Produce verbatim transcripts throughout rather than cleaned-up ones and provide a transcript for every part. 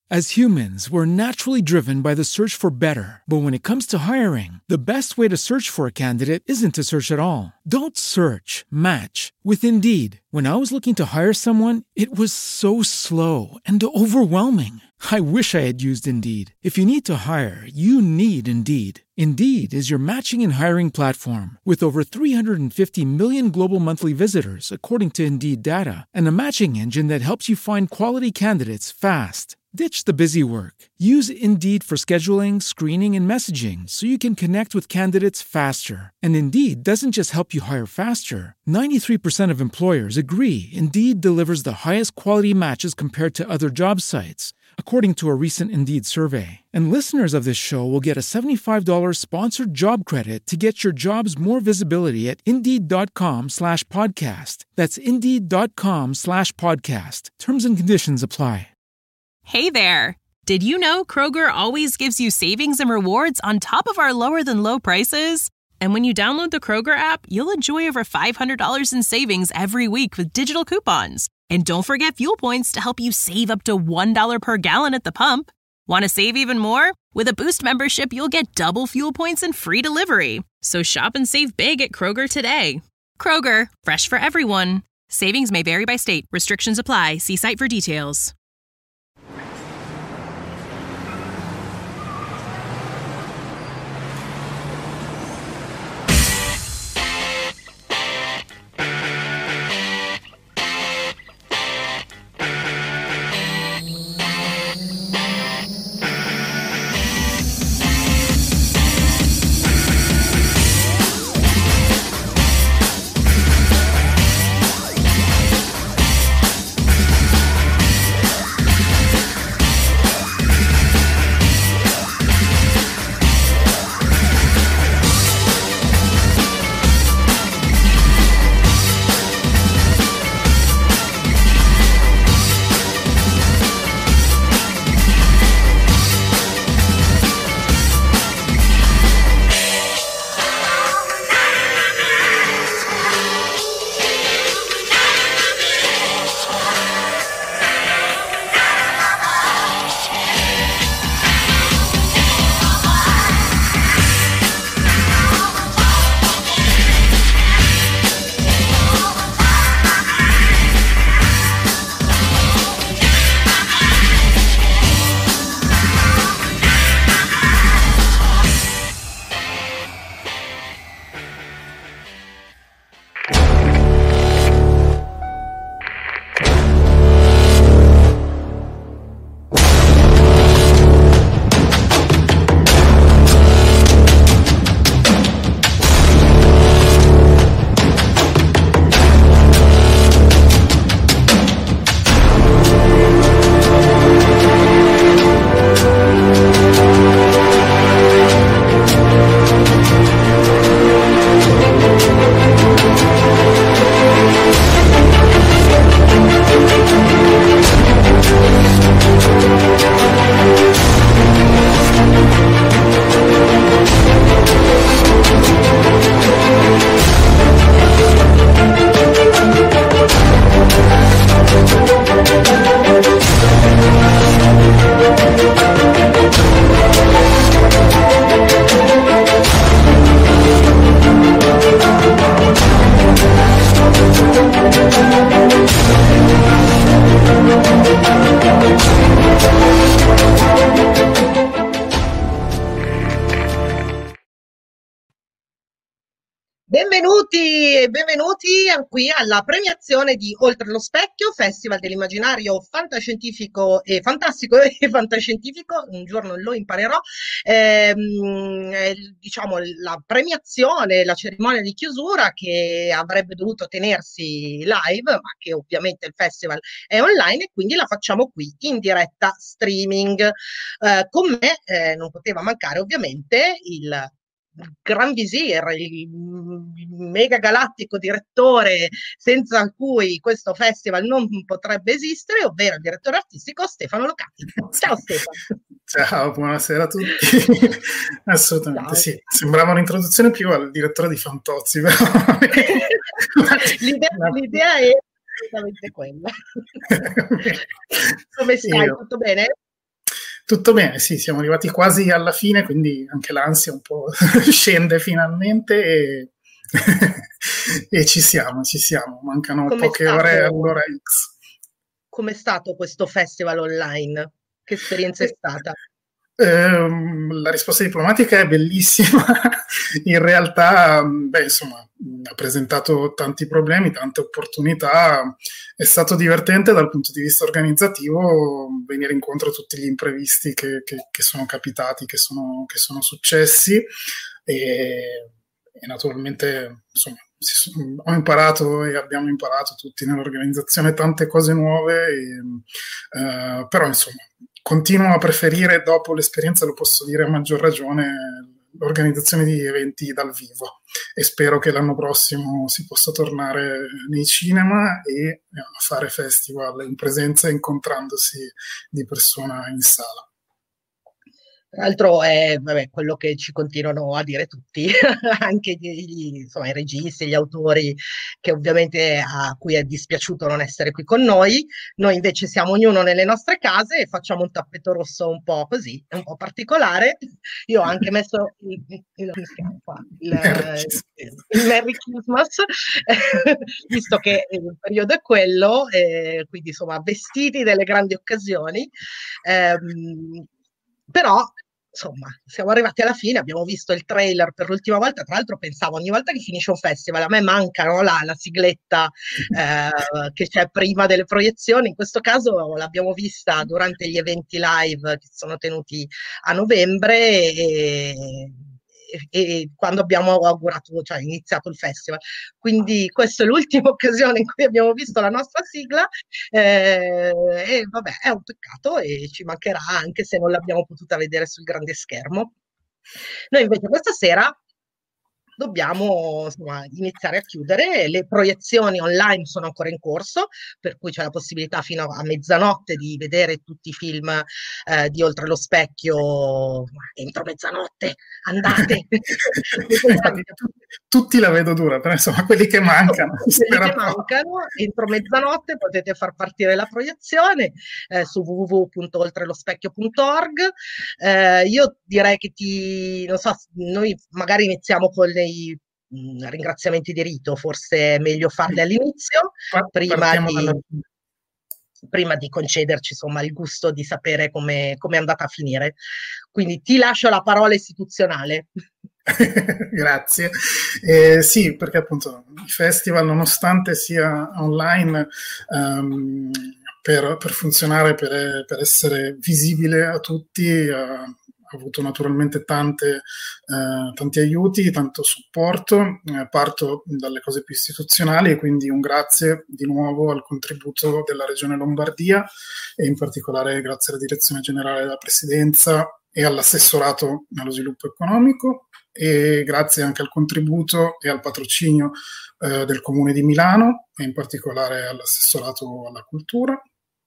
As humans, we're naturally driven by the search for better. But when it comes to hiring, the best way to search for a candidate isn't to search at all. Don't search, match with Indeed. When I was looking to hire someone, it was so slow and overwhelming. I wish I had used Indeed. If you need to hire, you need Indeed. Indeed is your matching and hiring platform with over three hundred fifty million global monthly visitors, according to Indeed data, and a matching engine that helps you find quality candidates fast. Ditch the busy work. Use Indeed for scheduling, screening, and messaging so you can connect with candidates faster. And Indeed doesn't just help you hire faster. ninety-three percent of employers agree Indeed delivers the highest quality matches compared to other job sites, according to a recent Indeed survey. And listeners of this show will get a seventy-five dollars sponsored job credit to get your jobs more visibility at Indeed.com slash podcast. That's Indeed.com slash podcast. Terms and conditions apply. Hey there! Did you know Kroger always gives you savings and rewards on top of our lower-than-low prices? And when you download the Kroger app, you'll enjoy over five hundred dollars in savings every week with digital coupons. And don't forget fuel points to help you save up to one dollar per gallon at the pump. Want to save even more? With a Boost membership, you'll get double fuel points and free delivery. So shop and save big at Kroger today. Kroger, fresh for everyone. Savings may vary by state. Restrictions apply. See site for details. Benvenuti e benvenuti qui alla premiazione di Oltre lo Specchio, Festival dell'immaginario fantascientifico e fantastico e fantascientifico. Un giorno lo imparerò. Ehm, eh, diciamo la premiazione, la cerimonia di chiusura che avrebbe dovuto tenersi live, ma che ovviamente il festival è online e quindi la facciamo qui in diretta streaming. Eh, con me eh, non poteva mancare ovviamente il Gran Visir, il mega galattico direttore senza cui questo festival non potrebbe esistere, ovvero il direttore artistico Stefano Locati. Ciao Stefano. Ciao, buonasera a tutti. Assolutamente. Ciao. Sì, sembrava un'introduzione più al direttore di Fantozzi, però l'idea, l'idea è esattamente quella. Come stai? Io. Tutto bene? Tutto bene, sì, siamo arrivati quasi alla fine, quindi anche l'ansia un po' scende finalmente e, e ci siamo, ci siamo. Mancano Com'è poche ore stato, all'ora X. com'è stato questo festival online? Che esperienza è stata? Ehm, la risposta diplomatica è bellissima. In realtà, beh, insomma, ha presentato tanti problemi, tante opportunità. È stato divertente dal punto di vista organizzativo venire incontro a tutti gli imprevisti che, che, che sono capitati, che sono, che sono successi e, e naturalmente, insomma, ho imparato e abbiamo imparato tutti nell'organizzazione tante cose nuove, e, eh, però insomma continuo a preferire, dopo l'esperienza, lo posso dire a maggior ragione, l'organizzazione di eventi dal vivo, e spero che l'anno prossimo si possa tornare nei cinema e a fare festival in presenza, incontrandosi di persona in sala. Tra l'altro è vabbè, quello che ci continuano a dire tutti, anche gli, insomma, i registi, gli autori, che ovviamente a cui è dispiaciuto non essere qui con noi. Noi invece siamo ognuno nelle nostre case e facciamo un tappeto rosso un po' così, un po' particolare. Io ho anche messo il, il, il, il, il Merry Christmas, visto che il periodo è quello, eh, quindi insomma vestiti delle grandi occasioni. Ehm, Però, insomma, siamo arrivati alla fine, abbiamo visto il trailer per l'ultima volta. Tra l'altro pensavo, ogni volta che finisce un festival, a me manca, no, la, la sigletta eh, che c'è prima delle proiezioni. In questo caso l'abbiamo vista durante gli eventi live che sono tenuti a novembre e, e, e quando abbiamo augurato, cioè iniziato il festival. Quindi questa è l'ultima occasione in cui abbiamo visto la nostra sigla, eh, e vabbè, è un peccato e ci mancherà, anche se non l'abbiamo potuta vedere sul grande schermo. Noi invece questa sera dobbiamo, insomma, iniziare a chiudere. Le proiezioni online sono ancora in corso, per cui c'è la possibilità fino a mezzanotte di vedere tutti i film eh, di Oltre lo Specchio. Entro mezzanotte, andate! Tutti la vedo dura, però insomma quelli che mancano, quelli che mancano, entro mezzanotte potete far partire la proiezione eh, su w w w punto oltrelospecchio punto org. Eh, io direi che ti, non so, noi magari iniziamo con i mh, ringraziamenti di rito, forse è meglio farli all'inizio, prima di, dalla... prima di concederci, insomma, il gusto di sapere come è andata a finire. Quindi ti lascio la parola istituzionale. Grazie. Eh, sì, perché appunto il festival, nonostante sia online, um, per, per funzionare, per, per essere visibile a tutti, uh, ha avuto naturalmente tante, uh, tanti aiuti, tanto supporto. Eh, parto dalle cose più istituzionali e quindi un grazie di nuovo al contributo della Regione Lombardia e in particolare grazie alla Direzione Generale della Presidenza e all'assessorato allo sviluppo economico, e grazie anche al contributo e al patrocinio eh, del Comune di Milano e in particolare all'assessorato alla cultura,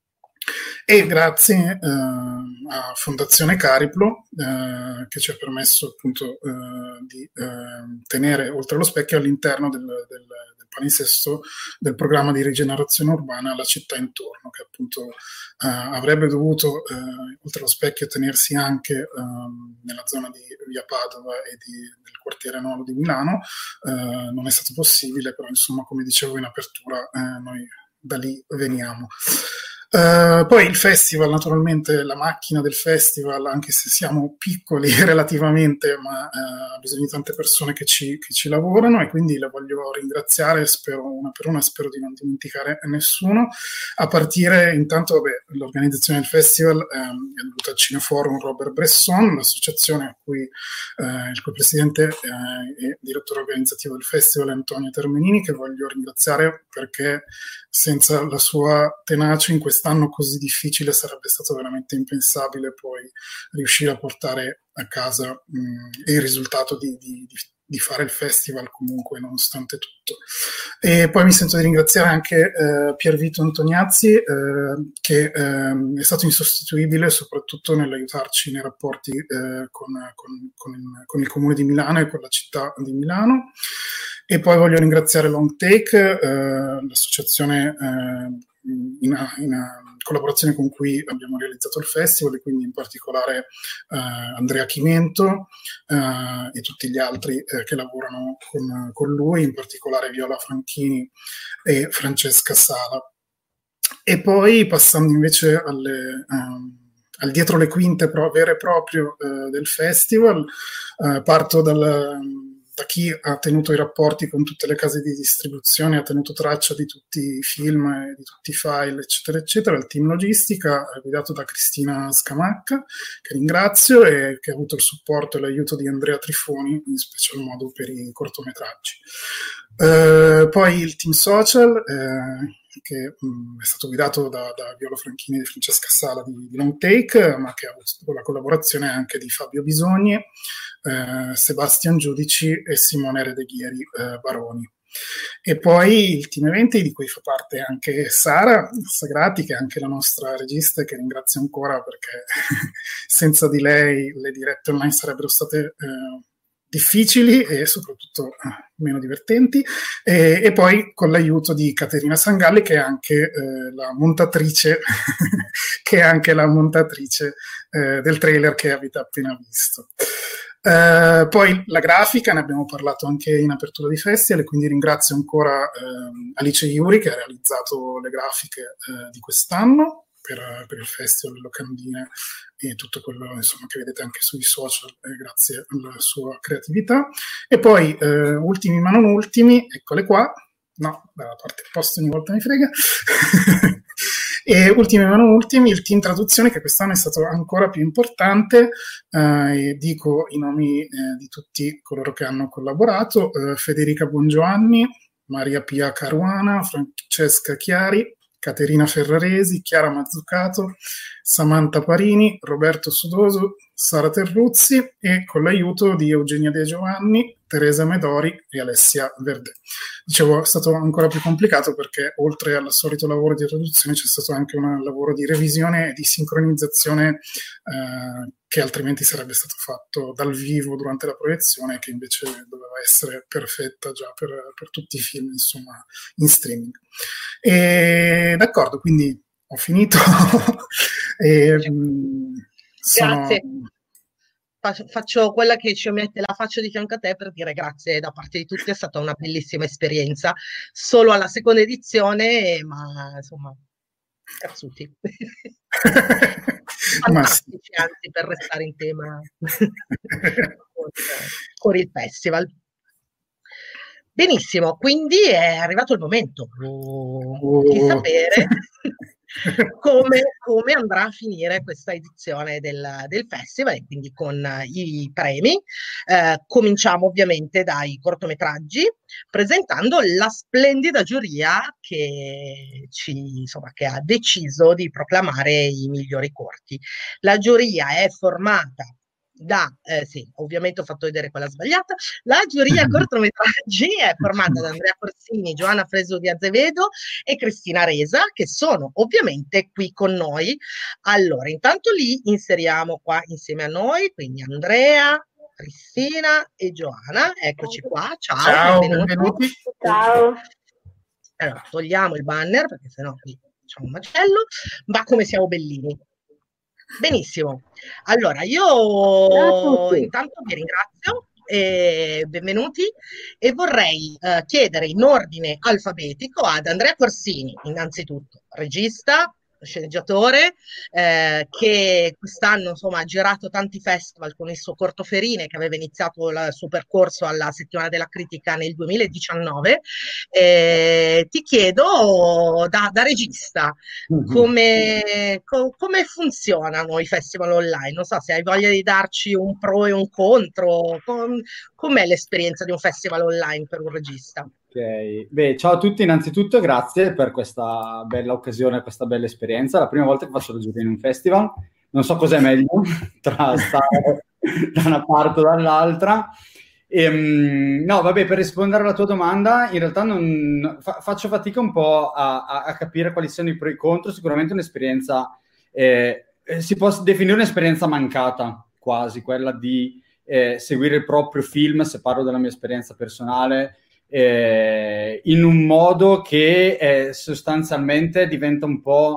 e grazie eh, a Fondazione Cariplo eh, che ci ha permesso appunto eh, di eh, tenere Oltre lo Specchio all'interno del, del, del palinsesto del programma di rigenerazione urbana La città intorno, che appunto eh, avrebbe dovuto eh, Oltre lo Specchio tenersi anche eh, nella zona di via Padova e di, del quartiere nuovo di Milano. Eh, non è stato possibile, però insomma, come dicevo in apertura, eh, noi da lì veniamo. Uh, poi il festival, naturalmente la macchina del festival, anche se siamo piccoli relativamente, ma uh, ha bisogno di tante persone che ci, che ci lavorano, e quindi la voglio ringraziare, spero una per una, spero di non dimenticare nessuno, a partire intanto, vabbè, l'organizzazione del festival ehm, è dovuta al Cineforum Robert Bresson, l'associazione a cui eh, il cui presidente eh, e direttore organizzativo del festival è Antonio Termenini, che voglio ringraziare perché senza la sua tenacia in quest'anno così difficile sarebbe stato veramente impensabile poi riuscire a portare a casa mh, il risultato di, di, di fare il festival comunque nonostante tutto. E poi mi sento di ringraziare anche eh, Piervito Antoniazzi eh, che eh, è stato insostituibile soprattutto nell'aiutarci nei rapporti eh, con, con, con, il, con il Comune di Milano e con la città di Milano. E poi voglio ringraziare Long Take, eh, l'associazione eh, in, in, collaborazioni con cui abbiamo realizzato il festival, e quindi in particolare eh, Andrea Chimento eh, e tutti gli altri eh, che lavorano con, con lui, in particolare Viola Franchini e Francesca Sala. E poi passando invece alle, um, al dietro le quinte pro, vere e proprio uh, del festival, uh, parto dal, da chi ha tenuto i rapporti con tutte le case di distribuzione, ha tenuto traccia di tutti i film, di tutti i file, eccetera, eccetera. Il team logistica guidato da Cristina Scamacca, che ringrazio, e che ha avuto il supporto e l'aiuto di Andrea Trifoni, in special modo per i cortometraggi. Uh, poi il team social, eh, che mh, è stato guidato da, da Viola Franchini e Francesca Sala di, di Long Take, ma che ha avuto la collaborazione anche di Fabio Bisogni, eh, Sebastian Giudici e Simone Redeghieri eh, Baroni. E poi il team eventi, di cui fa parte anche Sara Sagrati, che è anche la nostra regista, che ringrazio ancora perché senza di lei le dirette online sarebbero state eh, difficili e soprattutto eh, meno divertenti, e, e poi con l'aiuto di Caterina Sangalli, che è anche eh, la montatrice che è anche la montatrice eh, del trailer che avete appena visto. Uh, poi la grafica, ne abbiamo parlato anche in apertura di festival, e quindi ringrazio ancora uh, Alice Iuri, che ha realizzato le grafiche uh, di quest'anno per, per il festival Le Locandine e tutto quello, insomma, che vedete anche sui social, eh, grazie alla sua creatività. E poi uh, ultimi ma non ultimi, eccole qua, no, dalla parte opposta ogni volta mi frega. E ultimi ma non ultimi, il team traduzione, che quest'anno è stato ancora più importante, eh, e dico i nomi eh, di tutti coloro che hanno collaborato: eh, Federica Bongiovanni, Maria Pia Caruana, Francesca Chiari, Caterina Ferraresi, Chiara Mazzucato, Samantha Parini, Roberto Sudoso, Sara Terruzzi, e con l'aiuto di Eugenia De Giovanni, Teresa Medori e Alessia Verde. Dicevo, è stato ancora più complicato perché oltre al solito lavoro di traduzione c'è stato anche un lavoro di revisione e di sincronizzazione eh, che altrimenti sarebbe stato fatto dal vivo durante la proiezione, che invece doveva essere perfetta già per, per tutti i film, insomma, in streaming. E, d'accordo, quindi ho finito. e, sono... Grazie. Faccio quella che ci mette la faccia di fianco a te per dire grazie da parte di tutti, è stata una bellissima esperienza, solo alla seconda edizione, ma insomma, cazzuti. Fantastici, anzi, per restare in tema con, con il festival. Benissimo, quindi è arrivato il momento oh. di sapere come, come andrà a finire questa edizione del, del festival, e quindi con i premi. Eh, cominciamo ovviamente dai cortometraggi, presentando la splendida giuria che, ci, insomma, che ha deciso di proclamare i migliori corti. La giuria è formata da, eh, sì, ovviamente ho fatto vedere quella sbagliata, la giuria cortometraggi è formata da Andrea Corsini, Giovanna Fresu di Azevedo e Cristina Resa, che sono ovviamente qui con noi. Allora, intanto li inseriamo qua insieme a noi, quindi Andrea, Cristina e Giovanna, eccoci qua, ciao, ciao, benvenuti. benvenuti. Ciao. Allora, togliamo il banner perché sennò qui facciamo un macello, ma come siamo bellini. Benissimo, allora io intanto vi ringrazio e benvenuti, e vorrei eh, chiedere in ordine alfabetico ad Andrea Corsini, innanzitutto regista, sceneggiatore, eh, che quest'anno insomma ha girato tanti festival con il suo cortoferine, che aveva iniziato il suo percorso alla Settimana della Critica nel duemiladiciannove. Eh, ti chiedo da, da regista come, co, come funzionano i festival online, non so se hai voglia di darci un pro e un contro, com, com'è l'esperienza di un festival online per un regista? Ok, beh, ciao a tutti, innanzitutto grazie per questa bella occasione, questa bella esperienza. La prima volta che faccio la giuria in un festival, non so cos'è meglio tra stare da una parte o dall'altra. E, no, vabbè, per rispondere alla tua domanda, in realtà non, fa, faccio fatica un po' a, a, a capire quali siano i pro e i contro. Sicuramente un'esperienza, eh, si può definire un'esperienza mancata, quasi, quella di eh, seguire il proprio film, se parlo della mia esperienza personale, Eh, in un modo che eh, sostanzialmente diventa un po'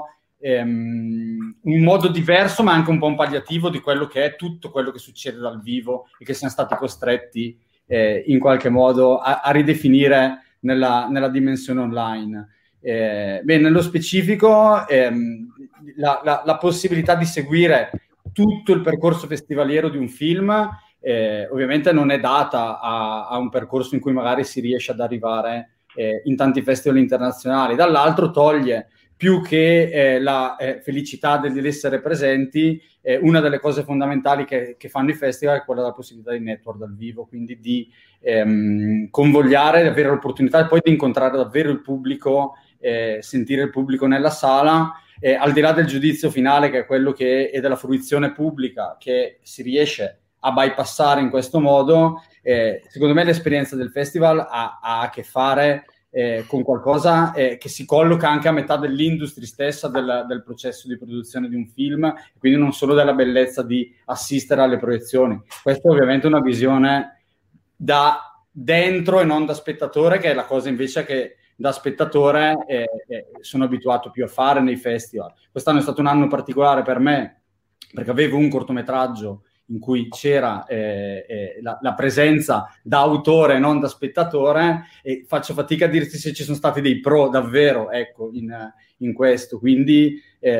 ehm, un modo diverso, ma anche un po' un palliativo di quello che è tutto quello che succede dal vivo e che siamo stati costretti eh, in qualche modo a, a ridefinire nella, nella dimensione online. Eh, beh, nello specifico ehm, la, la, la possibilità di seguire tutto il percorso festivaliero di un film eh, ovviamente non è data a, a un percorso in cui magari si riesce ad arrivare eh, in tanti festival internazionali. Dall'altro toglie più che eh, la eh, felicità dell'essere presenti, eh, una delle cose fondamentali che, che fanno i festival è quella della possibilità di network dal vivo, quindi di ehm, convogliare, avere l'opportunità poi di incontrare davvero il pubblico, eh, sentire il pubblico nella sala, eh, al di là del giudizio finale che è quello che è della fruizione pubblica che si riesce a bypassare in questo modo. Eh, secondo me l'esperienza del festival ha, ha a che fare eh, con qualcosa eh, che si colloca anche a metà dell'industria stessa del, del processo di produzione di un film, quindi non solo della bellezza di assistere alle proiezioni. Questa è ovviamente una visione da dentro e non da spettatore, che è la cosa invece che da spettatore eh, eh, sono abituato più a fare nei festival. Quest'anno è stato un anno particolare per me perché avevo un cortometraggio in cui c'era eh, eh, la, la presenza da autore, non da spettatore, e faccio fatica a dirti se ci sono stati dei pro davvero, ecco, in, in questo. Quindi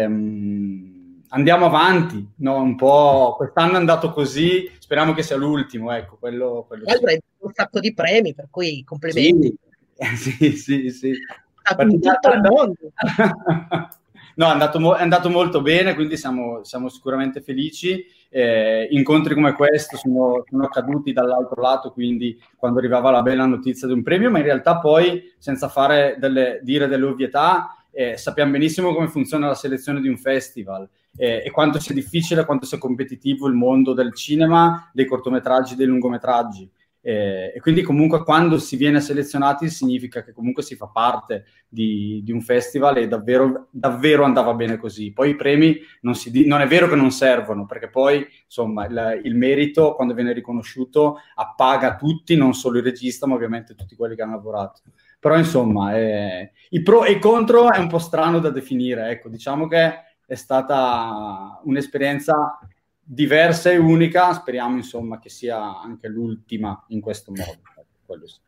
ehm, andiamo avanti, no? Un po' quest'anno è andato così, speriamo che sia l'ultimo, ecco, quello, quello Allora, sì. hai un sacco di premi, per cui complimenti. Sì, sì, sì, sì. In tutto il mondo. No, è andato, mo- è andato molto bene, quindi siamo, siamo sicuramente felici. Eh, incontri come questo sono, sono accaduti dall'altro lato, quindi quando arrivava la bella notizia di un premio, ma in realtà poi, senza fare delle, dire delle ovvietà, eh, sappiamo benissimo come funziona la selezione di un festival eh, e quanto sia difficile, quanto sia competitivo il mondo del cinema, dei cortometraggi, dei lungometraggi. Eh, e quindi comunque quando si viene selezionati significa che comunque si fa parte di, di un festival e davvero, davvero andava bene così. Poi i premi non, si di- non è vero che non servono, perché poi insomma il, il merito quando viene riconosciuto appaga tutti, non solo il regista ma ovviamente tutti quelli che hanno lavorato. Però insomma eh, i pro e i contro è un po' strano da definire, ecco, diciamo che è stata un'esperienza diversa e unica, speriamo insomma che sia anche l'ultima in questo modo. Quello sì.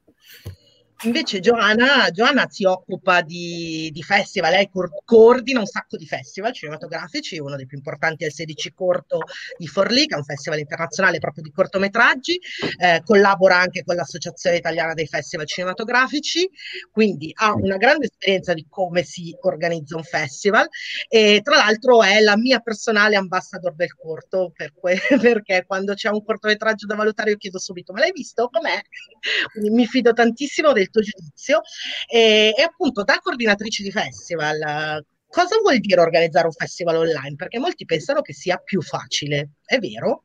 Invece Giovanna, Giovanna si occupa di, di festival, lei coordina un sacco di festival cinematografici, uno dei più importanti è il sedici Corto di Forlì, che è un festival internazionale proprio di cortometraggi, eh, collabora anche con l'Associazione Italiana dei Festival Cinematografici, quindi ha una grande esperienza di come si organizza un festival e tra l'altro è la mia personale ambassador del corto, per que- perché quando c'è un cortometraggio da valutare io chiedo subito, ma l'hai visto? Com'è? Quindi mi fido tantissimo del tuo giudizio e, e appunto da coordinatrice di festival cosa vuol dire organizzare un festival online? Perché molti pensano che sia più facile, è vero?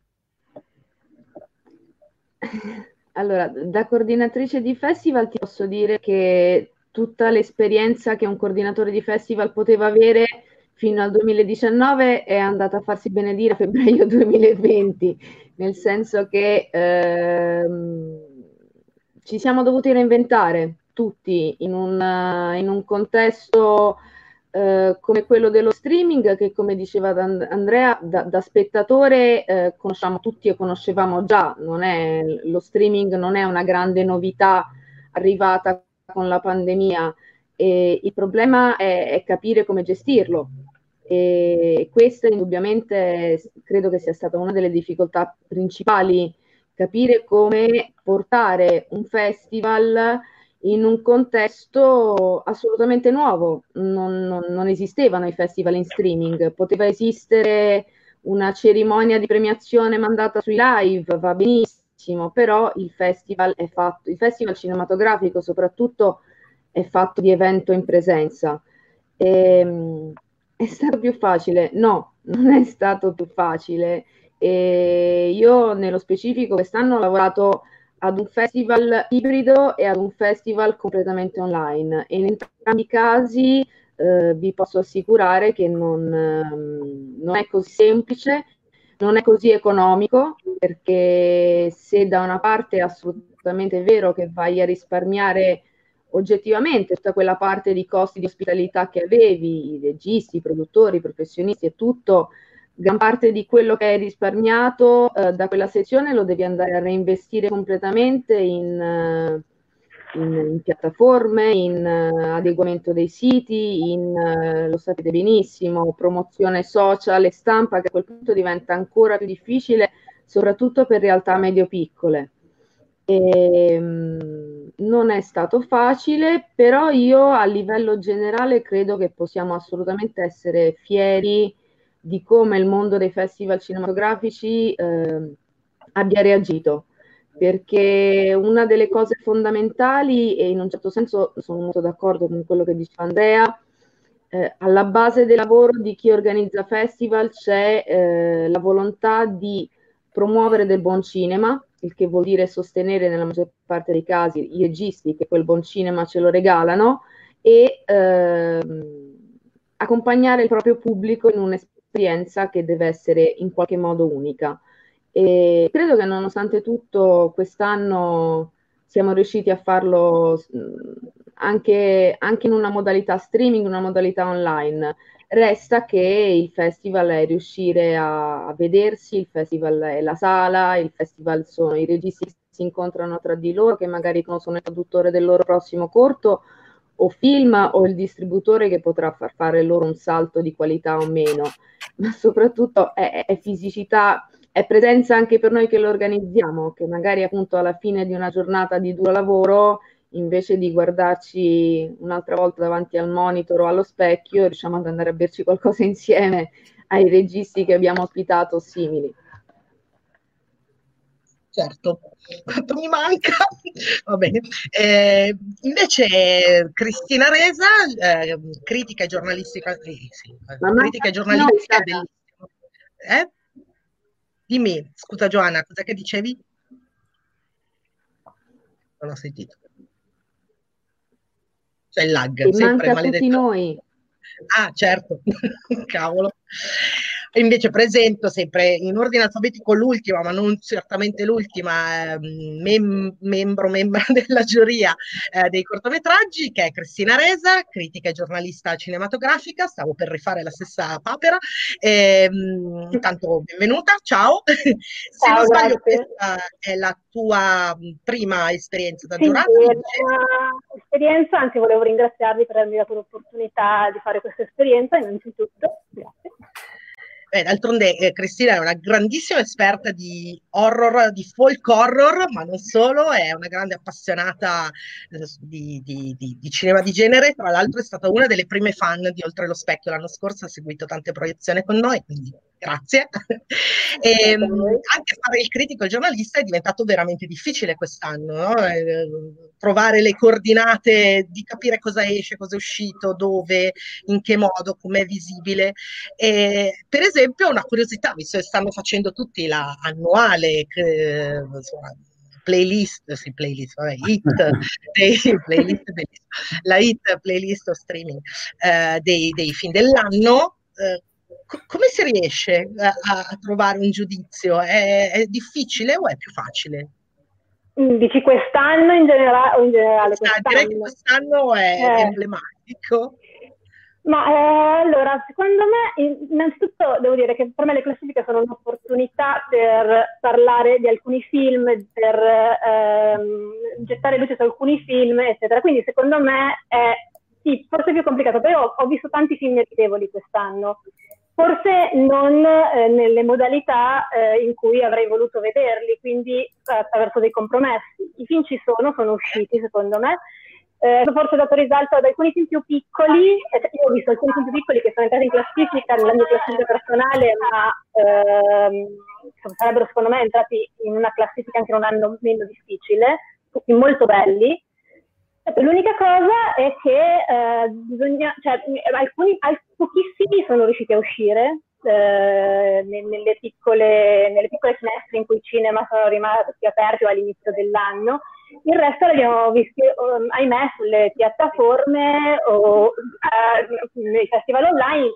Allora, da coordinatrice di festival ti posso dire che tutta l'esperienza che un coordinatore di festival poteva avere fino al duemiladiciannove è andata a farsi benedire a febbraio duemilaventi, nel senso che ehm, ci siamo dovuti reinventare tutti in un, in un contesto eh, come quello dello streaming che, come diceva Andrea, da, da spettatore eh, conosciamo tutti e conoscevamo già, non è, lo streaming non è una grande novità arrivata con la pandemia, e il problema è, è capire come gestirlo. E questa indubbiamente credo che sia stata una delle difficoltà principali, capire come portare un festival in un contesto assolutamente nuovo. Non, non, non esistevano i festival in streaming, poteva esistere una cerimonia di premiazione mandata sui live, va benissimo, però il festival è fatto, il festival cinematografico soprattutto è fatto di evento in presenza. E, è stato più facile? No, non è stato più facile. E io nello specifico quest'anno ho lavorato ad un festival ibrido e ad un festival completamente online e in entrambi i casi eh, vi posso assicurare che non, ehm, non è così semplice, non è così economico, perché se da una parte è assolutamente vero che vai a risparmiare oggettivamente tutta quella parte di costi di ospitalità che avevi, i registi, i produttori, i professionisti e tutto, gran parte di quello che hai risparmiato eh, da quella sezione lo devi andare a reinvestire completamente in, eh, in, in piattaforme, in uh, adeguamento dei siti, in, uh, lo sapete benissimo, promozione social e stampa, che a quel punto diventa ancora più difficile, soprattutto per realtà medio-piccole. E, um, non è stato facile, però io a livello generale credo che possiamo assolutamente essere fieri di come il mondo dei festival cinematografici eh, abbia reagito, perché una delle cose fondamentali, e in un certo senso sono molto d'accordo con quello che diceva Andrea, eh, alla base del lavoro di chi organizza festival c'è eh, la volontà di promuovere del buon cinema, il che vuol dire sostenere nella maggior parte dei casi i registi che quel buon cinema ce lo regalano e ehm, accompagnare il proprio pubblico in un'esperienza che deve essere in qualche modo unica. E credo che nonostante tutto quest'anno siamo riusciti a farlo anche, anche in una modalità streaming, una modalità online. Resta che il festival è riuscire a, a vedersi, il festival è la sala, il festival sono i registi che si incontrano tra di loro, che magari conoscono il produttore del loro prossimo corto o film, o il distributore che potrà far fare loro un salto di qualità o meno, ma soprattutto è, è fisicità, è presenza anche per noi che lo organizziamo, che magari appunto alla fine di una giornata di duro lavoro, invece di guardarci un'altra volta davanti al monitor o allo specchio, riusciamo ad andare a berci qualcosa insieme ai registi che abbiamo ospitato simili. Certo, quanto mi manca, va bene. Eh, invece Cristina Resa, eh, critica e giornalistica, eh, sì, critica e giornalistica, bellissimo. Eh? Dimmi, scusa Giovanna, cosa che dicevi? Non ho sentito. C'è il lag, e sempre manca maledetto. Tutti noi. Ah, certo, cavolo. Invece presento sempre in ordine alfabetico l'ultima, ma non certamente l'ultima, mem- membro, membra della giuria eh, dei cortometraggi, che è Cristina Resa, critica e giornalista cinematografica. Stavo per rifare la stessa papera. E, mh, intanto benvenuta, ciao. Se ciao, non sbaglio, grazie. Questa è la tua prima esperienza da sì, giurato. Sì, è una esperienza, anche volevo ringraziarvi per avermi dato l'opportunità di fare questa esperienza, innanzitutto. Grazie. Eh, d'altronde eh, Cristina è una grandissima esperta di horror, di folk horror, ma non solo, è una grande appassionata eh, di, di, di, di cinema di genere. Tra l'altro è stata una delle prime fan di Oltre lo Specchio, l'anno scorso ha seguito tante proiezioni con noi, quindi grazie. E, anche fare il critico e il giornalista è diventato veramente difficile quest'anno, no? eh, trovare le coordinate di capire cosa esce, cosa è uscito, dove, in che modo, com'è visibile. E, per esempio, una curiosità, visto che stanno facendo tutti la annuale eh, insomma, playlist, sì, playlist, vabbè, hit, dei, playlist, la hit playlist o streaming eh, dei, dei film dell'anno, eh, co- come si riesce a, a trovare un giudizio? È, è difficile o è più facile? Dici quest'anno in generale o in generale? Quest'anno? Direi che quest'anno è eh. emblematico. Ma eh, allora, secondo me, innanzitutto devo dire che per me le classifiche sono un'opportunità per parlare di alcuni film, per ehm, gettare luce su alcuni film, eccetera. Quindi secondo me è sì, forse più complicato, però ho, ho visto tanti film meritevoli quest'anno. Forse non eh, nelle modalità eh, in cui avrei voluto vederli, quindi eh, attraverso dei compromessi. I film ci sono, sono usciti secondo me. Eh, forse ho dato risalto ad alcuni film più piccoli, eh, io ho visto alcuni film più piccoli che sono entrati in classifica, nella mia classifica personale, ma ehm, sarebbero secondo me entrati in una classifica anche in un anno meno difficile, tutti molto belli. L'unica cosa è che eh, bisogna, cioè, alcuni, pochissimi sono riusciti a uscire eh, nelle, piccole, nelle piccole finestre in cui i cinema sono rimasti aperti all'inizio dell'anno. Il resto l'abbiamo visto, um, ahimè, sulle piattaforme o uh, nei festival online.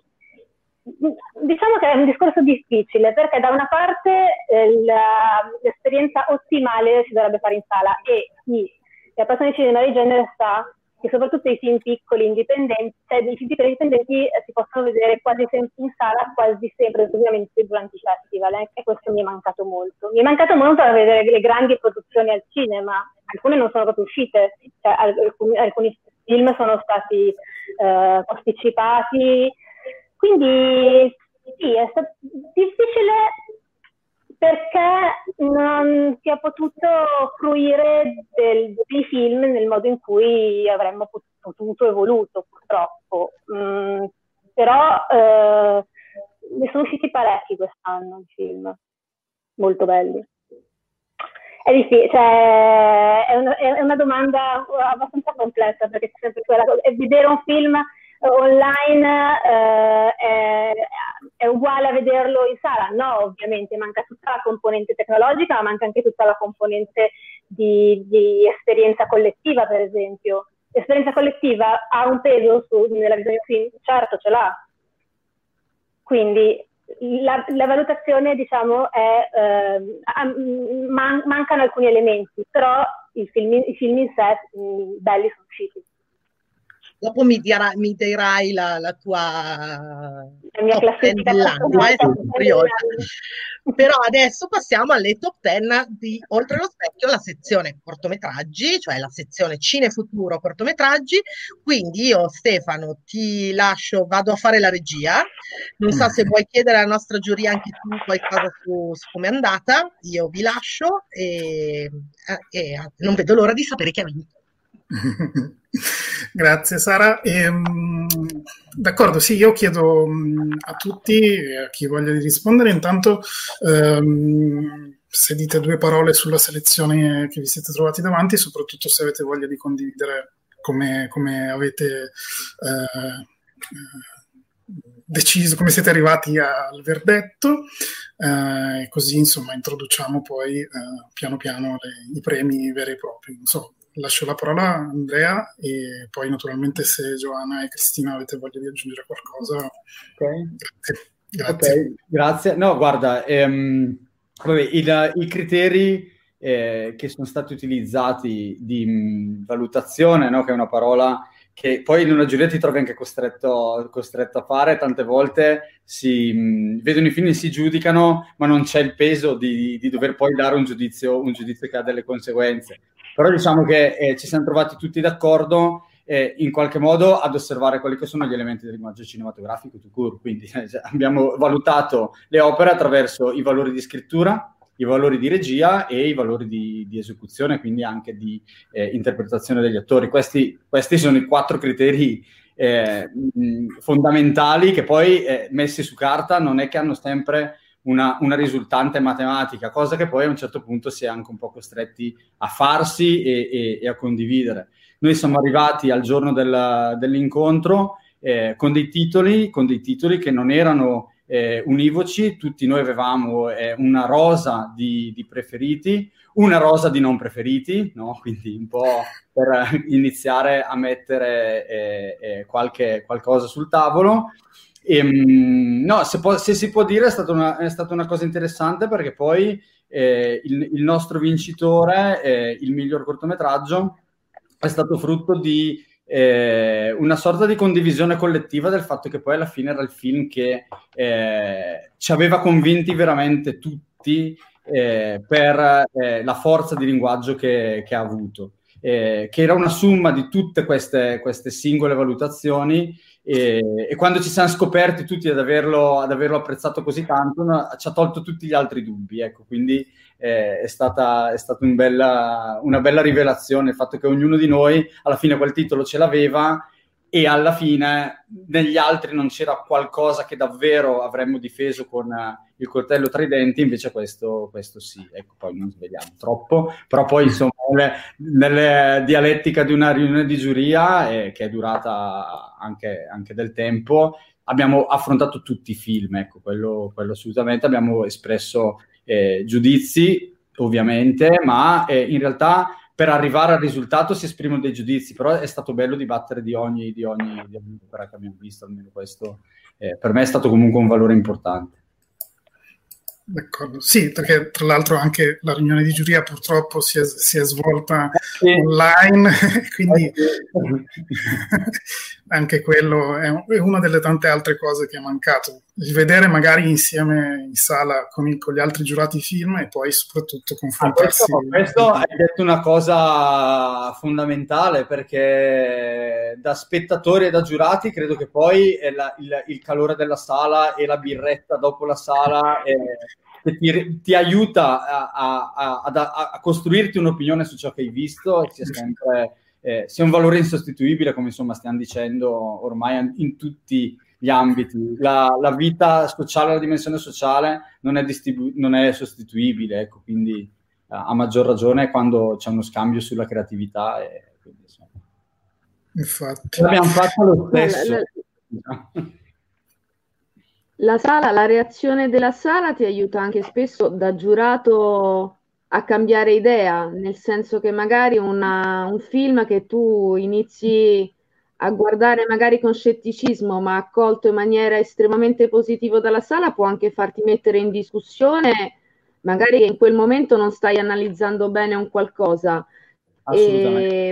Diciamo che è un discorso difficile, perché da una parte eh, la, l'esperienza ottimale si dovrebbe fare in sala, e chi è appassionato di cinema di genere sa che soprattutto i film piccoli indipendenti, cioè i film piccoli indipendenti eh, si possono vedere quasi sempre in sala, quasi sempre esclusivamente durante i festival, eh, e questo mi è mancato molto. Mi è mancato molto a vedere le grandi produzioni al cinema, alcune non sono proprio uscite, cioè, alcuni, alcuni film sono stati eh, posticipati, quindi sì, è stato difficile perché non si è potuto fruire del, dei film nel modo in cui avremmo potuto e voluto, purtroppo. Mm, però eh, ne sono usciti parecchi quest'anno di film, molto belli. È difficile, cioè, è, una, è una domanda abbastanza complessa, perché c'è sempre quella cosa, vedere un film online eh, è, è uguale a vederlo in sala? No, ovviamente, manca tutta la componente tecnologica, ma manca anche tutta la componente di, di esperienza collettiva, per esempio. L'esperienza collettiva ha un peso su, nella visione di un film? Certo, ce l'ha. Quindi la, la valutazione, diciamo, è eh, man, mancano alcuni elementi, però i film, i film in sé mh, belli sono usciti. Dopo mi, dirai, mi dirai la, la tua la mia classifica dell'anno, eh, curiosa. Però adesso passiamo alle top dieci di Oltre lo Specchio, la sezione cortometraggi, cioè la sezione Cinefuturo cortometraggi. Quindi io, Stefano, ti lascio, vado a fare la regia. Non so se vuoi chiedere alla nostra giuria anche tu qualcosa su, su come è andata. Io vi lascio e, e non vedo l'ora di sapere chi ha vinto. Grazie Sara. Ehm, d'accordo, sì, io chiedo mh, a tutti, a chi voglia di rispondere, intanto ehm, se dite due parole sulla selezione che vi siete trovati davanti, soprattutto se avete voglia di condividere come, come avete eh, deciso, come siete arrivati al verdetto, eh, così insomma introduciamo poi eh, piano piano le, i premi veri e propri. Non so, lascio la parola a Andrea e poi naturalmente se Giovanna e Cristina avete voglia di aggiungere qualcosa. Okay. Grazie. Grazie. Okay, grazie. No, guarda, ehm, vabbè, il, i criteri eh, che sono stati utilizzati di mh, valutazione, no, che è una parola che poi in una giuria ti trovi anche costretto, costretto a fare, tante volte si mh, vedono i film e si giudicano, ma non c'è il peso di, di dover poi dare un giudizio, un giudizio che ha delle conseguenze. Però diciamo che eh, ci siamo trovati tutti d'accordo eh, in qualche modo ad osservare quelli che sono gli elementi del linguaggio cinematografico tout court. Quindi eh, abbiamo valutato le opere attraverso i valori di scrittura, i valori di regia e i valori di, di esecuzione, quindi anche di eh, interpretazione degli attori. Questi, questi sono i quattro criteri eh, mh, fondamentali che poi eh, messi su carta non è che hanno sempre Una, una risultante matematica, cosa che poi a un certo punto si è anche un po' costretti a farsi e, e, e a condividere. Noi siamo arrivati al giorno del, dell'incontro eh, con dei titoli, con dei titoli che non erano eh, univoci, tutti noi avevamo eh, una rosa di, di preferiti, una rosa di non preferiti, no? Quindi un po' per iniziare a mettere eh, eh, qualche, qualcosa sul tavolo. E, no, se, può, se si può dire è stata una, è stata una cosa interessante, perché poi eh, il, il nostro vincitore, eh, il miglior cortometraggio, è stato frutto di eh, una sorta di condivisione collettiva del fatto che poi alla fine era il film che eh, ci aveva convinti veramente tutti eh, per eh, la forza di linguaggio che, che ha avuto, eh, che era una somma di tutte queste, queste singole valutazioni. E, e quando ci siamo scoperti tutti ad averlo, ad averlo apprezzato così tanto, no, ci ha tolto tutti gli altri dubbi, ecco. Quindi eh, è stata, è stata un bella, una bella rivelazione il fatto che ognuno di noi alla fine quel titolo ce l'aveva e alla fine negli altri non c'era qualcosa che davvero avremmo difeso con il coltello tra i denti, invece questo, questo sì, ecco. Poi non svegliamo troppo, però poi insomma nelle, nelle dialettica di una riunione di giuria eh, che è durata anche, anche del tempo, abbiamo affrontato tutti i film, ecco, quello, quello assolutamente, abbiamo espresso eh, giudizi ovviamente, ma eh, in realtà per arrivare al risultato si esprimono dei giudizi, però è stato bello dibattere di ogni, di ogni, di ogni opera che abbiamo visto, almeno questo eh, per me è stato comunque un valore importante. D'accordo. Sì, perché tra l'altro anche la riunione di giuria purtroppo si è, si è svolta sì. online, quindi anche quello è, è una delle tante altre cose che è mancato. Il vedere magari insieme in sala con, i, con gli altri giurati film e poi soprattutto confrontarsi. Ah, questo, questo hai detto una cosa fondamentale, perché da spettatori e da giurati credo che poi è la, il, il calore della sala e la birretta dopo la sala è, che ti, ti aiuta a, a, a, a, a costruirti un'opinione su ciò che hai visto e sia sempre eh, sia un valore insostituibile, come insomma stiamo dicendo ormai in tutti gli ambiti. La, la vita sociale, la dimensione sociale non è, distribu- non è sostituibile, ecco, quindi eh, a maggior ragione quando c'è uno scambio sulla creatività e quindi, insomma. Infatti l'abbiamo fatto lo stesso. La, la, la sala, la reazione della sala ti aiuta anche spesso da giurato a cambiare idea, nel senso che magari una, un film che tu inizi a guardare magari con scetticismo, ma accolto in maniera estremamente positiva dalla sala, può anche farti mettere in discussione, magari in quel momento non stai analizzando bene un qualcosa. E,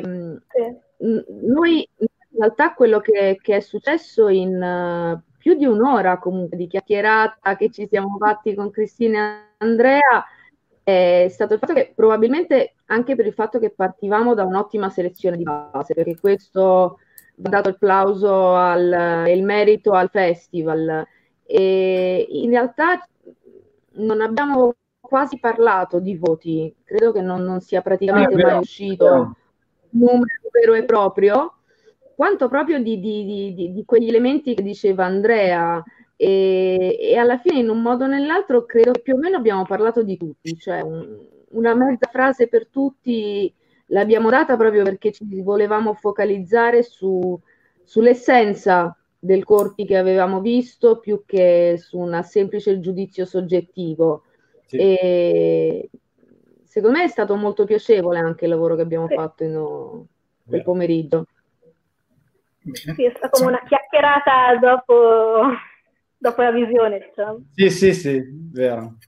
noi in realtà quello che, che è successo in uh, più di un'ora comunque di chiacchierata che ci siamo fatti con Cristina e Andrea è stato il fatto che probabilmente anche per il fatto che partivamo da un'ottima selezione di base, perché questo ha dato il plauso al, e il merito al festival, e in realtà non abbiamo quasi parlato di voti, credo che non, non sia praticamente ah, mai uscito un numero vero e proprio, quanto proprio di, di, di, di quegli elementi che diceva Andrea, e, e alla fine in un modo o nell'altro credo che più o meno abbiamo parlato di tutti, cioè un, una mezza frase per tutti l'abbiamo data proprio perché ci volevamo focalizzare su, sull'essenza del corti che avevamo visto più che su un semplice giudizio soggettivo. Sì. E secondo me è stato molto piacevole anche il lavoro che abbiamo fatto in, no, quel pomeriggio. Sì, è stata come una chiacchierata dopo, dopo la visione, diciamo. Sì, sì, sì, vero.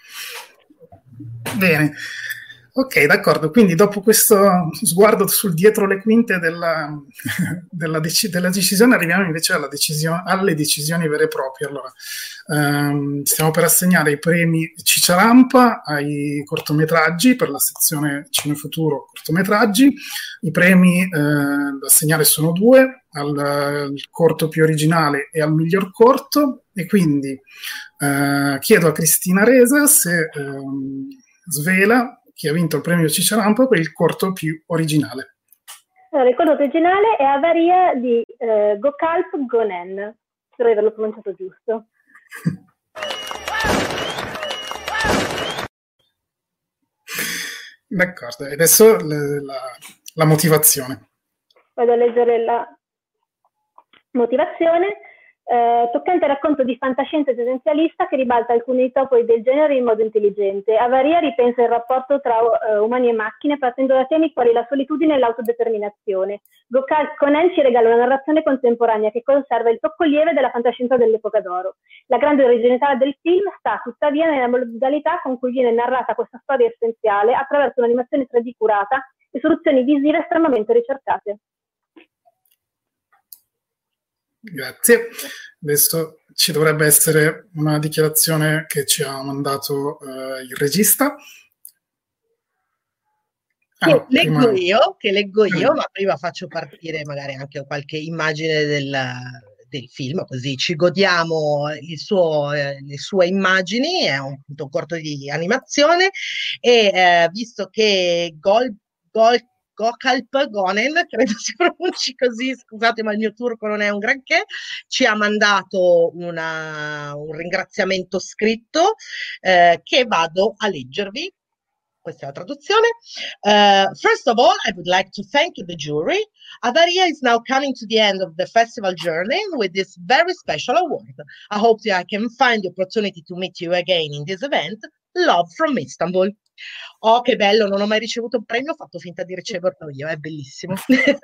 Bene. Ok, d'accordo. Quindi dopo questo sguardo sul dietro le quinte della, della, dec- della decisione, arriviamo invece alla decisione, alle decisioni vere e proprie. Allora, ehm, stiamo per assegnare i premi Cicciarampa ai cortometraggi per la sezione Cinefuturo cortometraggi. I premi eh, da assegnare sono due, al, al corto più originale e al miglior corto, e quindi eh, chiedo a Cristina Resa se ehm, svela chi ha vinto il premio Cicciarampa per il corto più originale. Allora, il corto originale è Avaria di eh, Gokalp Gonen, spero di averlo pronunciato giusto. D'accordo, e adesso le, la, la motivazione. Vado a leggere la motivazione. Eh, toccante racconto di fantascienza esistenzialista che ribalta alcuni topoi del genere in modo intelligente. Avaria ripensa il rapporto tra uh, umani e macchine partendo da temi quali la solitudine e l'autodeterminazione. Gokal Konen ci regala una narrazione contemporanea che conserva il tocco lieve della fantascienza dell'epoca d'oro. La grande originalità del film sta tuttavia nella modalità con cui viene narrata questa storia essenziale attraverso un'animazione tre D curata e soluzioni visive estremamente ricercate. Grazie. Adesso ci dovrebbe essere una dichiarazione che ci ha mandato uh, il regista. Ah, che leggo prima... io, che leggo io, ma prima faccio partire magari anche qualche immagine del, del film, così ci godiamo il suo, eh, le sue immagini. È un, un corto di animazione e eh, visto che Gol, Gol Gokalp Gonen, credo si pronunci così, scusate ma il mio turco non è un granché, ci ha mandato una, un ringraziamento scritto eh, che vado a leggervi. Questa è la traduzione. Uh, first of all, I would like to thank the jury. Avaria is now coming to the end of the festival journey with this very special award. I hope that I can find the opportunity to meet you again in this event. Love from Istanbul. Oh, che bello, non ho mai ricevuto un premio, ho fatto finta di riceverlo io, è bellissimo.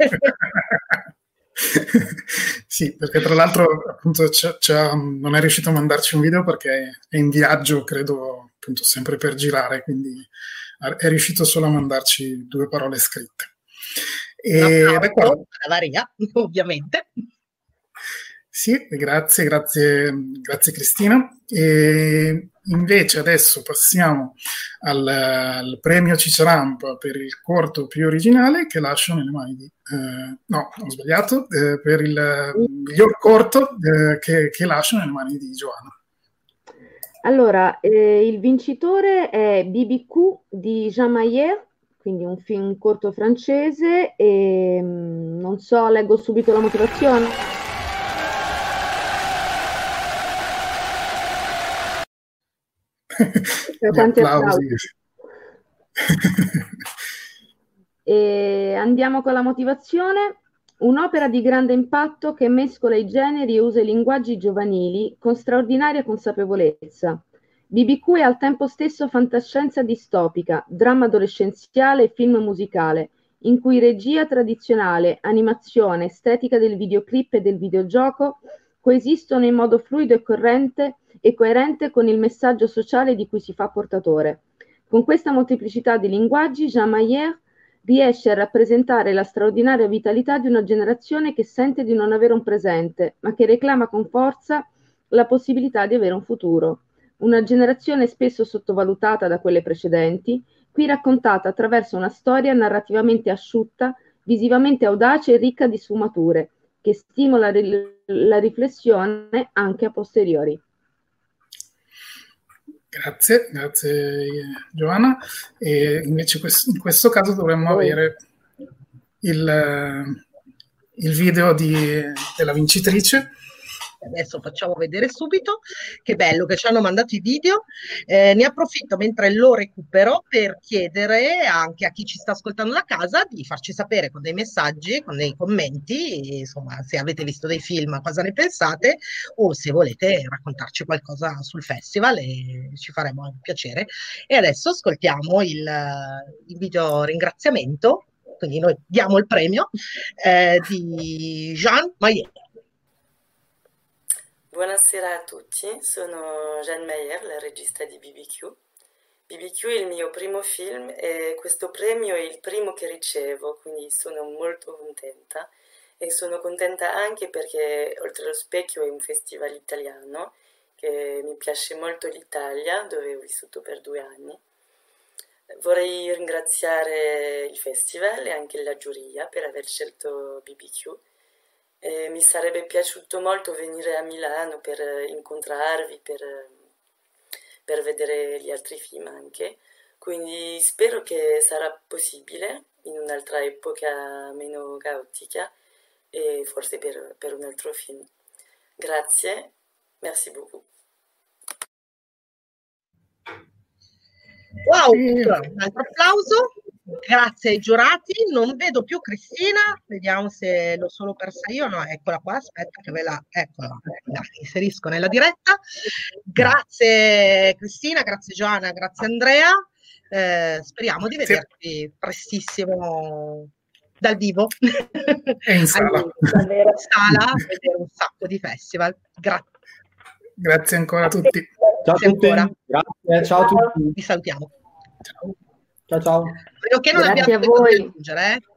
Sì, perché tra l'altro appunto c'è, c'è, non è riuscito a mandarci un video perché è in viaggio, credo, appunto sempre per girare, quindi è riuscito solo a mandarci due parole scritte. E no, da qua, Maria, ovviamente. Sì, grazie, grazie, grazie Cristina. E invece adesso passiamo al, al premio Ciceramp per il corto più originale, che lascio nelle mani di... Eh, no, ho sbagliato, eh, per il miglior corto eh, che, che lascio nelle mani di Giovanna. Allora, eh, il vincitore è B B Q di Jean Mayer, quindi un film corto francese, e mh, non so, leggo subito la motivazione. Tanti applausi. E andiamo con la motivazione. Un'opera di grande impatto che mescola i generi e usa i linguaggi giovanili con straordinaria consapevolezza. B B Q è al tempo stesso fantascienza distopica, dramma adolescenziale e film musicale, in cui regia tradizionale, animazione, estetica del videoclip e del videogioco coesistono in modo fluido e corrente e coerente con il messaggio sociale di cui si fa portatore. Con questa molteplicità di linguaggi, Jean Mayer riesce a rappresentare la straordinaria vitalità di una generazione che sente di non avere un presente, ma che reclama con forza la possibilità di avere un futuro. Una generazione spesso sottovalutata da quelle precedenti, qui raccontata attraverso una storia narrativamente asciutta, visivamente audace e ricca di sfumature, che stimola la riflessione anche a posteriori. Grazie, grazie Giovanna. E invece in questo caso dovremmo avere il, il video di, della vincitrice. Adesso facciamo vedere subito, che bello che ci hanno mandato i video. Eh, ne approfitto mentre lo recupero per chiedere anche a chi ci sta ascoltando da casa di farci sapere con dei messaggi, con dei commenti, insomma, se avete visto dei film, cosa ne pensate, o se volete raccontarci qualcosa sul festival, e ci faremo un piacere. E adesso ascoltiamo il, il video ringraziamento, quindi noi diamo il premio eh, di Jean Mayer. Buonasera a tutti, sono Jeanne Mayer, la regista di B B Q. B B Q è il mio primo film e questo premio è il primo che ricevo, quindi sono molto contenta. E sono contenta anche perché Oltre lo Specchio è un festival italiano, che mi piace molto l'Italia, dove ho vissuto per due anni. Vorrei ringraziare il festival e anche la giuria per aver scelto B B Q. E mi sarebbe piaciuto molto venire a Milano per incontrarvi, per, per vedere gli altri film anche, quindi spero che sarà possibile in un'altra epoca meno caotica e forse per, per un altro film. Grazie, merci beaucoup. Wow, un altro applauso. Grazie ai giurati. Non vedo più Cristina, vediamo se l'ho solo persa io. No, eccola qua, aspetta che ve la eccola, la inserisco nella diretta. Grazie Cristina, grazie Giovanna, grazie Andrea. Eh, speriamo di vederti prestissimo dal vivo e in sala. in sala a vedere un sacco di festival. Grazie. Grazie ancora a tutti. Ciao a tutti. Ancora. Grazie, ciao a tutti. Vi salutiamo. Ciao. Ciao ciao. Spero che non Grazie abbiate a voi. aggiungere, eh?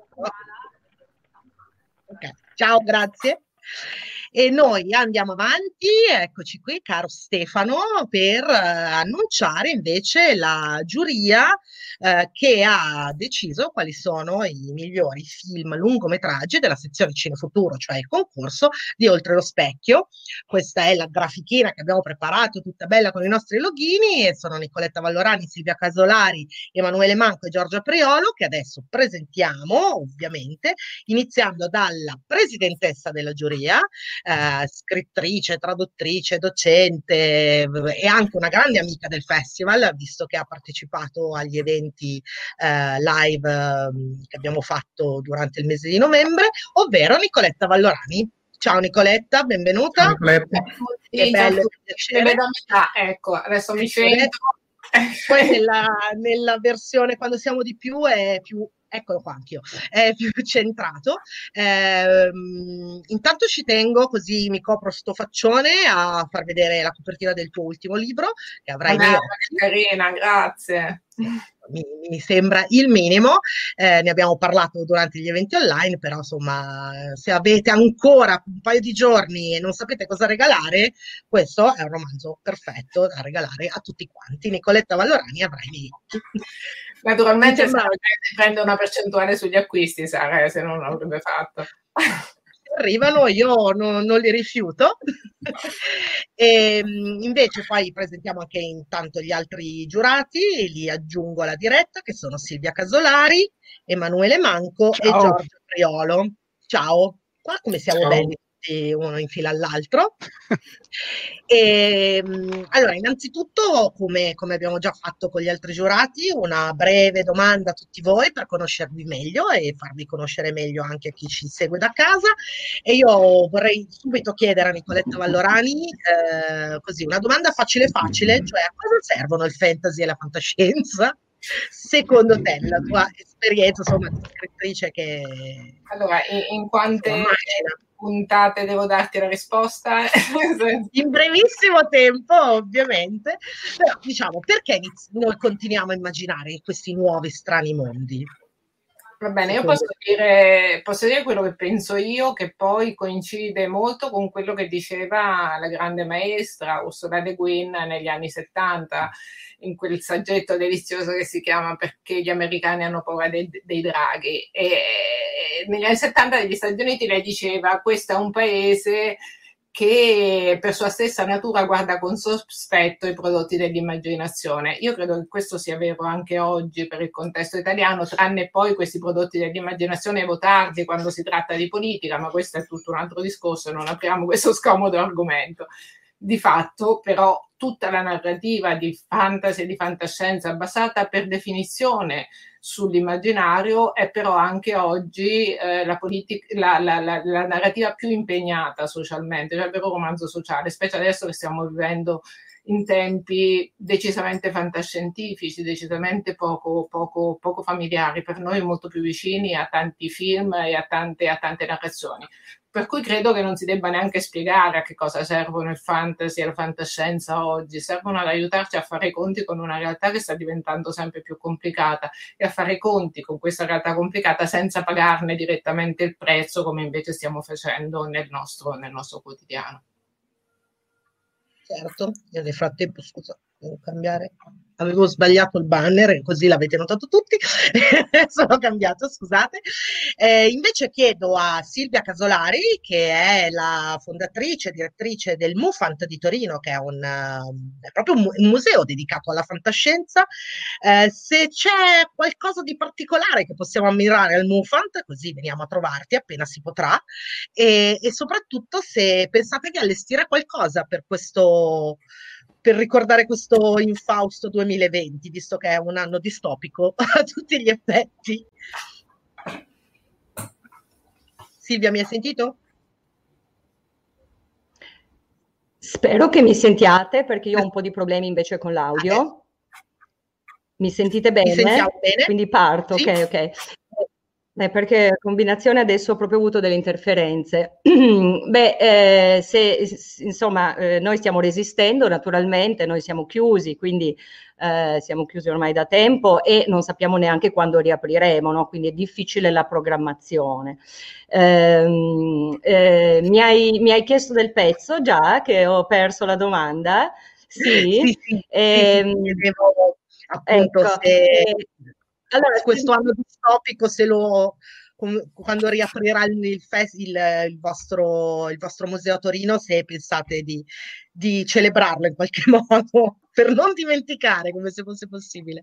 Okay. Ciao, grazie. E noi andiamo avanti, eccoci qui, caro Stefano, per eh, annunciare invece la giuria eh, che ha deciso quali sono i migliori film lungometraggi della sezione Cinefuturo, cioè il concorso di Oltre lo Specchio. Questa è la grafichina che abbiamo preparato, tutta bella con i nostri logini, e sono Nicoletta Vallorani, Silvia Casolari, Emanuele Manco e Giorgia Priolo, che adesso presentiamo, ovviamente, iniziando dalla presidentessa della giuria, Eh, scrittrice, traduttrice, docente e anche una grande amica del festival, visto che ha partecipato agli eventi eh, live eh, che abbiamo fatto durante il mese di novembre, ovvero Nicoletta Vallorani. Ciao Nicoletta, benvenuta. Ciao, Nicoletta. Che bello, ne vedo a metà, ecco, adesso mi sento. Poi nella, nella versione quando siamo di più è più Eccolo qua anch'io, è più centrato. Ehm, intanto ci tengo, così mi copro sto faccione, a far vedere la copertina del tuo ultimo libro, che avrai nei occhi. Carina, grazie. Mi, mi sembra il minimo, eh, ne abbiamo parlato durante gli eventi online, però insomma, se avete ancora un paio di giorni e non sapete cosa regalare, questo è un romanzo perfetto da regalare a tutti quanti. Nicoletta Vallorani avrai i miei occhi. Naturalmente Sara prende una percentuale sugli acquisti, Sara, se non l'avrebbe fatto. Arrivano, io non, non li rifiuto. E invece poi presentiamo anche intanto gli altri giurati, li aggiungo alla diretta, che sono Silvia Casolari, Emanuele Manco Ciao. E Giorgio Priolo. Ciao, qua come siamo Ciao. Belli tutti uno in fila all'altro. E, allora, innanzitutto, come, come abbiamo già fatto con gli altri giurati, una breve domanda a tutti voi per conoscervi meglio e farvi conoscere meglio anche a chi ci segue da casa. E io vorrei subito chiedere a Nicoletta Vallorani eh, così una domanda facile facile, cioè a cosa servono il fantasy e la fantascienza? Secondo te, la tua esperienza, insomma, di scrittrice che... Allora, in, in quante puntate devo darti la risposta? In brevissimo tempo, ovviamente. Però, diciamo, perché noi continuiamo a immaginare questi nuovi strani mondi? Va bene, io posso dire, posso dire quello che penso io, che poi coincide molto con quello che diceva la grande maestra Ursula Le Guin negli anni settanta, in quel saggetto delizioso che si chiama Perché gli americani hanno paura dei, dei draghi. E negli anni settanta negli Stati Uniti lei diceva: questo è un paese che per sua stessa natura guarda con sospetto i prodotti dell'immaginazione. Io credo che questo sia vero anche oggi per il contesto italiano, tranne poi questi prodotti dell'immaginazione votardi quando si tratta di politica, ma questo è tutto un altro discorso, non apriamo questo scomodo argomento. Di fatto, però, tutta la narrativa di fantasy e di fantascienza basata per definizione sull'immaginario è però anche oggi eh, la, politica, la, la, la, la narrativa più impegnata socialmente, cioè il vero romanzo sociale, specie adesso che stiamo vivendo in tempi decisamente fantascientifici, decisamente poco, poco, poco familiari, per noi molto più vicini a tanti film e a tante, a tante narrazioni. Per cui credo che non si debba neanche spiegare a che cosa servono il fantasy e la fantascienza oggi, servono ad aiutarci a fare i conti con una realtà che sta diventando sempre più complicata e a fare i conti con questa realtà complicata senza pagarne direttamente il prezzo, come invece stiamo facendo nel nostro, nel nostro quotidiano. Certo, io nel frattempo, scusa, devo cambiare, avevo sbagliato il banner, così l'avete notato tutti, sono cambiato, scusate. Eh, invece chiedo a Silvia Casolari, che è la fondatrice e direttrice del MUFANT di Torino, che è, un, uh, è proprio un, un museo dedicato alla fantascienza, eh, se c'è qualcosa di particolare che possiamo ammirare al MUFANT, così veniamo a trovarti appena si potrà, e, e soprattutto se pensate di allestire qualcosa per questo... per ricordare questo infausto duemilaventi, visto che è un anno distopico a tutti gli effetti. Silvia, mi hai sentito? Spero che mi sentiate, perché io ho un po' di problemi invece con l'audio. Mi sentite bene? Mi sentiamo bene. Quindi parto, Sì. ok, ok. Eh, perché combinazione adesso ho proprio avuto delle interferenze. Beh, eh, se, insomma, eh, noi stiamo resistendo, naturalmente, noi siamo chiusi, quindi eh, siamo chiusi ormai da tempo e non sappiamo neanche quando riapriremo, no? Quindi è difficile la programmazione. Eh, eh, mi, hai, mi hai chiesto del pezzo già, che ho perso la domanda? Sì, sì, sì, eh, sì, sì, chiedevo appunto ecco, se... eh, allora, questo anno distopico, se lo quando riaprirà il, il, il, il, vostro, il vostro museo a Torino, se pensate di, di celebrarlo in qualche modo per non dimenticare, come se fosse possibile.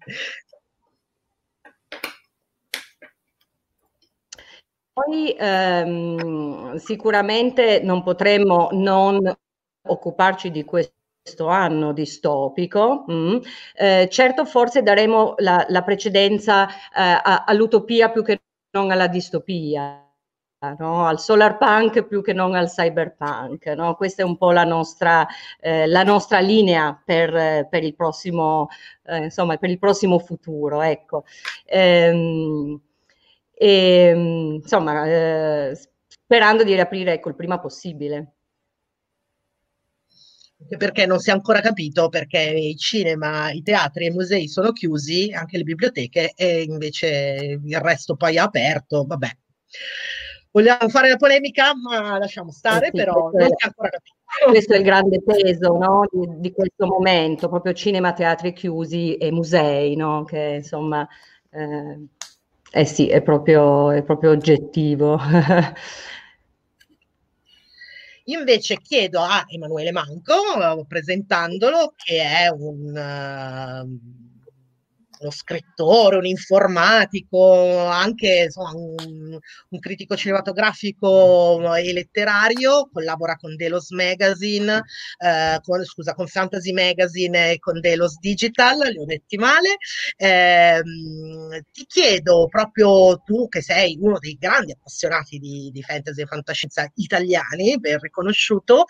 Poi ehm, sicuramente non potremmo non occuparci di questo questo anno distopico. Mm. Eh, certo, forse daremo la, la precedenza eh, a, all'utopia più che non alla distopia, no? Al solar punk più che non al cyberpunk, no? Questa è un po' la nostra, eh, la nostra linea per, per il prossimo, eh, insomma, per il prossimo futuro, ecco. Ehm, e insomma eh, sperando di riaprire, ecco, il prima possibile. Perché non si è ancora capito perché i cinema, i teatri e i musei sono chiusi, anche le biblioteche, e invece il resto poi è aperto. Vabbè, vogliamo fare la polemica, ma lasciamo stare, Eh sì, però questo non è, si è ancora capito. questo è il grande peso, no, di, di questo momento, proprio cinema, teatri chiusi e musei, no? Che insomma, eh, eh sì, è proprio, è proprio oggettivo. Io invece chiedo a Emanuele Manco, eh, presentandolo, che è un, uh, uno scrittore, un informatico, anche insomma, un, un critico cinematografico e letterario, collabora con Delos Magazine, eh, con, scusa, con Fantasy Magazine e con Delos Digital, li ho detti male. Eh, ti chiedo proprio tu, che sei uno dei grandi appassionati di, di fantasy e fantascienza italiani, ben riconosciuto,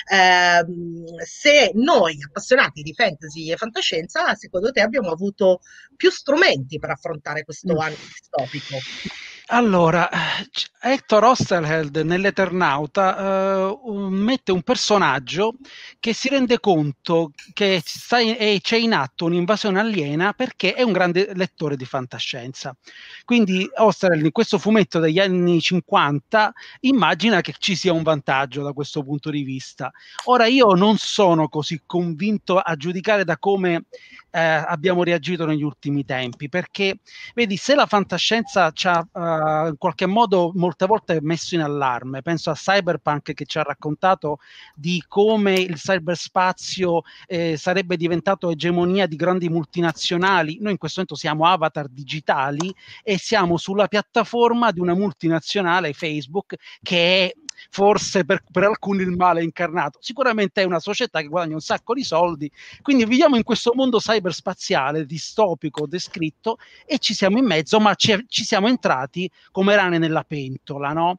ehm, se noi appassionati di fantasy e fantascienza, secondo te abbiamo avuto più strumenti per affrontare questo anno distopico? Allora, Hector Osterheld nell'Eternauta uh, mette un personaggio che si rende conto che sta in, e c'è in atto un'invasione aliena perché è un grande lettore di fantascienza. Quindi Osterheld in questo fumetto degli anni cinquanta immagina che ci sia un vantaggio da questo punto di vista. Ora io non sono così convinto a giudicare da come eh, abbiamo reagito negli ultimi tempi, perché vedi, se la fantascienza ci ha uh, in qualche modo molte volte messo in allarme, penso a Cyberpunk che ci ha raccontato di come il cyberspazio eh, sarebbe diventato egemonia di grandi multinazionali. Noi in questo momento siamo avatar digitali e siamo sulla piattaforma di una multinazionale, Facebook, che è forse per, per alcuni il male incarnato. Sicuramente è una società che guadagna un sacco di soldi, quindi viviamo in questo mondo cyberspaziale distopico descritto e ci siamo in mezzo, ma ci, ci siamo entrati come rane nella pentola, no?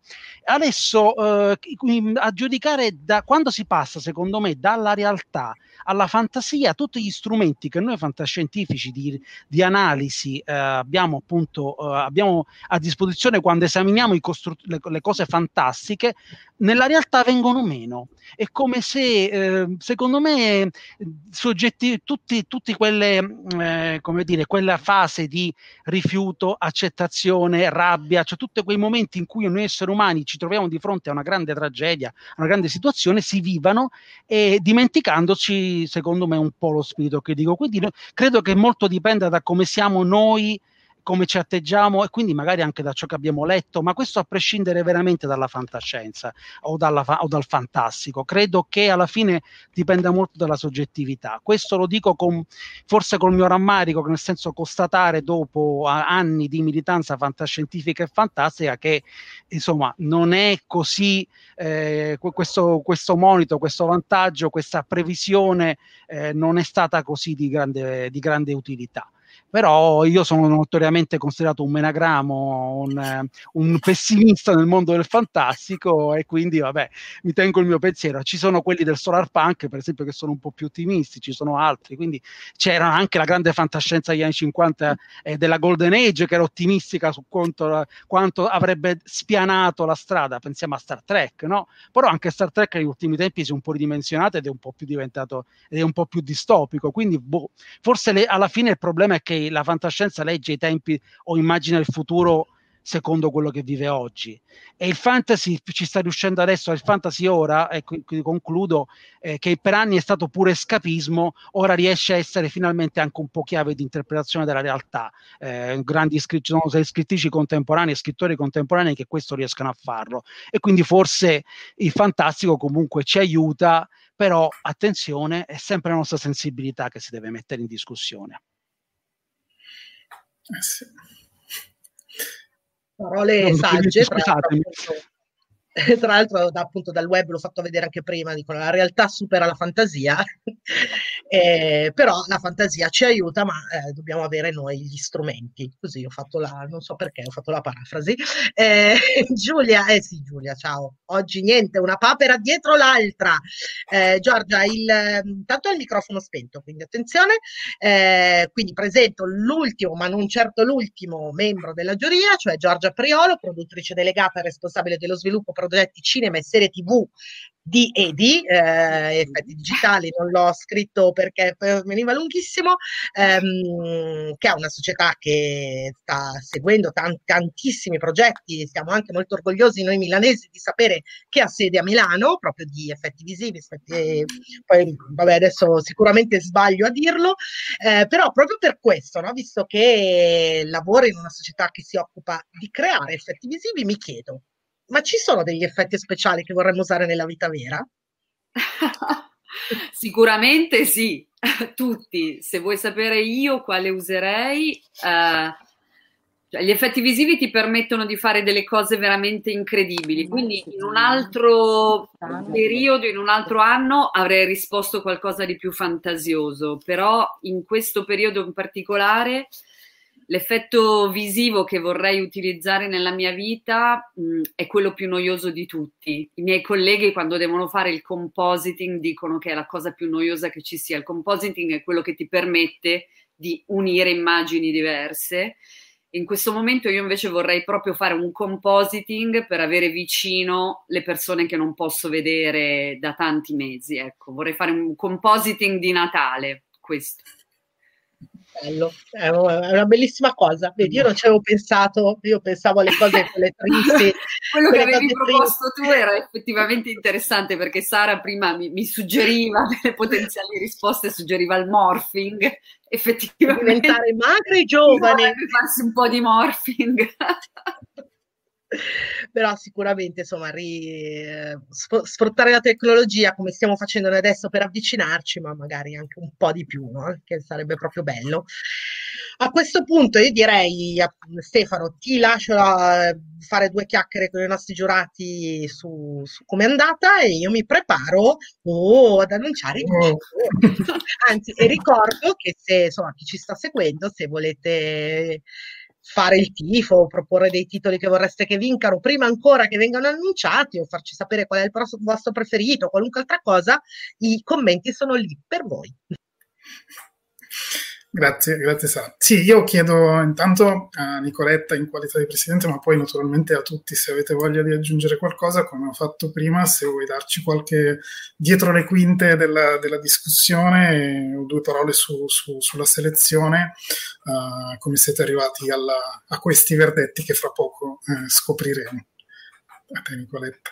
Adesso eh, a giudicare da quando si passa, secondo me, dalla realtà alla fantasia, tutti gli strumenti che noi fantascientifici di, di analisi eh, abbiamo appunto eh, abbiamo a disposizione quando esaminiamo i costru- le, le cose fantastiche, nella realtà vengono meno. È come se eh, secondo me soggetti tutti, tutti quelle eh, come dire, quella fase di rifiuto, accettazione, rabbia, cioè tutti quei momenti in cui noi esseri umani ci troviamo di fronte a una grande tragedia, a una grande situazione, si vivano e dimenticandoci secondo me un po' lo spirito critico. Quindi no, credo che molto dipenda da come siamo noi, come ci atteggiamo e quindi magari anche da ciò che abbiamo letto, ma questo a prescindere veramente dalla fantascienza o, dalla fa- o dal fantastico. Credo che alla fine dipenda molto dalla soggettività. Questo lo dico con, forse col mio rammarico, nel senso constatare dopo anni di militanza fantascientifica e fantastica che insomma non è così eh, questo, questo monito, questo vantaggio, questa previsione eh, non è stata così di grande, di grande utilità. Però io sono notoriamente considerato un menagramo, un, un pessimista nel mondo del fantastico e quindi vabbè, mi tengo il mio pensiero. Ci sono quelli del solar punk, per esempio, che sono un po' più ottimisti, ci sono altri, quindi c'era anche la grande fantascienza degli anni cinquanta eh, della Golden Age che era ottimistica su quanto, quanto avrebbe spianato la strada, pensiamo a Star Trek, no? Però anche Star Trek negli ultimi tempi si è un po' ridimensionato ed è un po' più diventato, ed è un po' più distopico, quindi boh, forse le, alla fine il problema è che la fantascienza legge i tempi o immagina il futuro secondo quello che vive oggi, e il fantasy ci sta riuscendo adesso. Il fantasy ora, e quindi concludo, eh, che per anni è stato pure escapismo, ora riesce a essere finalmente anche un po' chiave di interpretazione della realtà. Eh, grandi scrittori, sono scrittrici contemporanei e scrittori contemporanei che questo riescono a farlo, e quindi forse il fantastico comunque ci aiuta, però attenzione, è sempre la nostra sensibilità che si deve mettere in discussione. Eh sì. Parole no, sagge, tra l'altro, appunto, tra l'altro da, appunto dal web l'ho fatto vedere anche prima, dicono la realtà supera la fantasia eh, però la fantasia ci aiuta, ma eh, dobbiamo avere noi gli strumenti. Così ho fatto la, non so perché, ho fatto la parafrasi. Eh, Giulia, eh sì Giulia, ciao. Oggi niente, una papera dietro l'altra. Eh, Giorgia, il, intanto il microfono spento, quindi attenzione. Eh, quindi presento l'ultimo, ma non certo l'ultimo membro della giuria, cioè Giorgia Priolo, produttrice delegata e responsabile dello sviluppo progetti cinema e serie tivù di E D I, eh, effetti digitali, non l'ho scritto perché veniva lunghissimo, ehm, che è una società che sta seguendo tant- tantissimi progetti. Siamo anche molto orgogliosi noi milanesi di sapere che ha sede a Milano, proprio di effetti visivi, effetti, poi vabbè adesso sicuramente sbaglio a dirlo, eh, però proprio per questo, no? Visto che lavora in una società che si occupa di creare effetti visivi, mi chiedo, ma ci sono degli effetti speciali che vorremmo usare nella vita vera? Sicuramente sì, tutti. Se vuoi sapere io quale userei, eh, cioè gli effetti visivi ti permettono di fare delle cose veramente incredibili, quindi in un altro periodo, in un altro anno avrei risposto qualcosa di più fantasioso, però in questo periodo in particolare l'effetto visivo che vorrei utilizzare nella mia vita mh, è quello più noioso di tutti. I miei colleghi quando devono fare il compositing dicono che è la cosa più noiosa che ci sia. Il compositing è quello che ti permette di unire immagini diverse. In questo momento io invece vorrei proprio fare un compositing per avere vicino le persone che non posso vedere da tanti mesi. Ecco, vorrei fare un compositing di Natale, questo. Bello, è una bellissima cosa. Vedi, io non ci avevo pensato, io pensavo alle cose quelle tristi. Quello che avevi proposto tu era effettivamente interessante, perché Sara prima mi, mi suggeriva delle potenziali risposte, suggeriva il morphing, effettivamente. Diventare magre e giovani. Farsi un po' di morphing. Però sicuramente insomma ri, sfruttare la tecnologia come stiamo facendo noi adesso per avvicinarci, ma magari anche un po' di più, no? Che sarebbe proprio bello. A questo punto io direi a Stefano, ti lascio la, fare due chiacchiere con i nostri giurati su, su come è andata e io mi preparo oh, ad annunciare i vincitori. Anzi, e ricordo che se insomma chi ci sta seguendo, se volete fare il tifo, proporre dei titoli che vorreste che vincano prima ancora che vengano annunciati o farci sapere qual è il vostro preferito, qualunque altra cosa, i commenti sono lì per voi. Grazie, grazie Sara. Sì, io chiedo intanto a Nicoletta in qualità di presidente, ma poi naturalmente a tutti, se avete voglia di aggiungere qualcosa, come ho fatto prima, se vuoi darci qualche dietro le quinte della, della discussione o due parole su, su, sulla selezione, uh, come siete arrivati alla, a questi verdetti che fra poco eh, scopriremo. A te Nicoletta.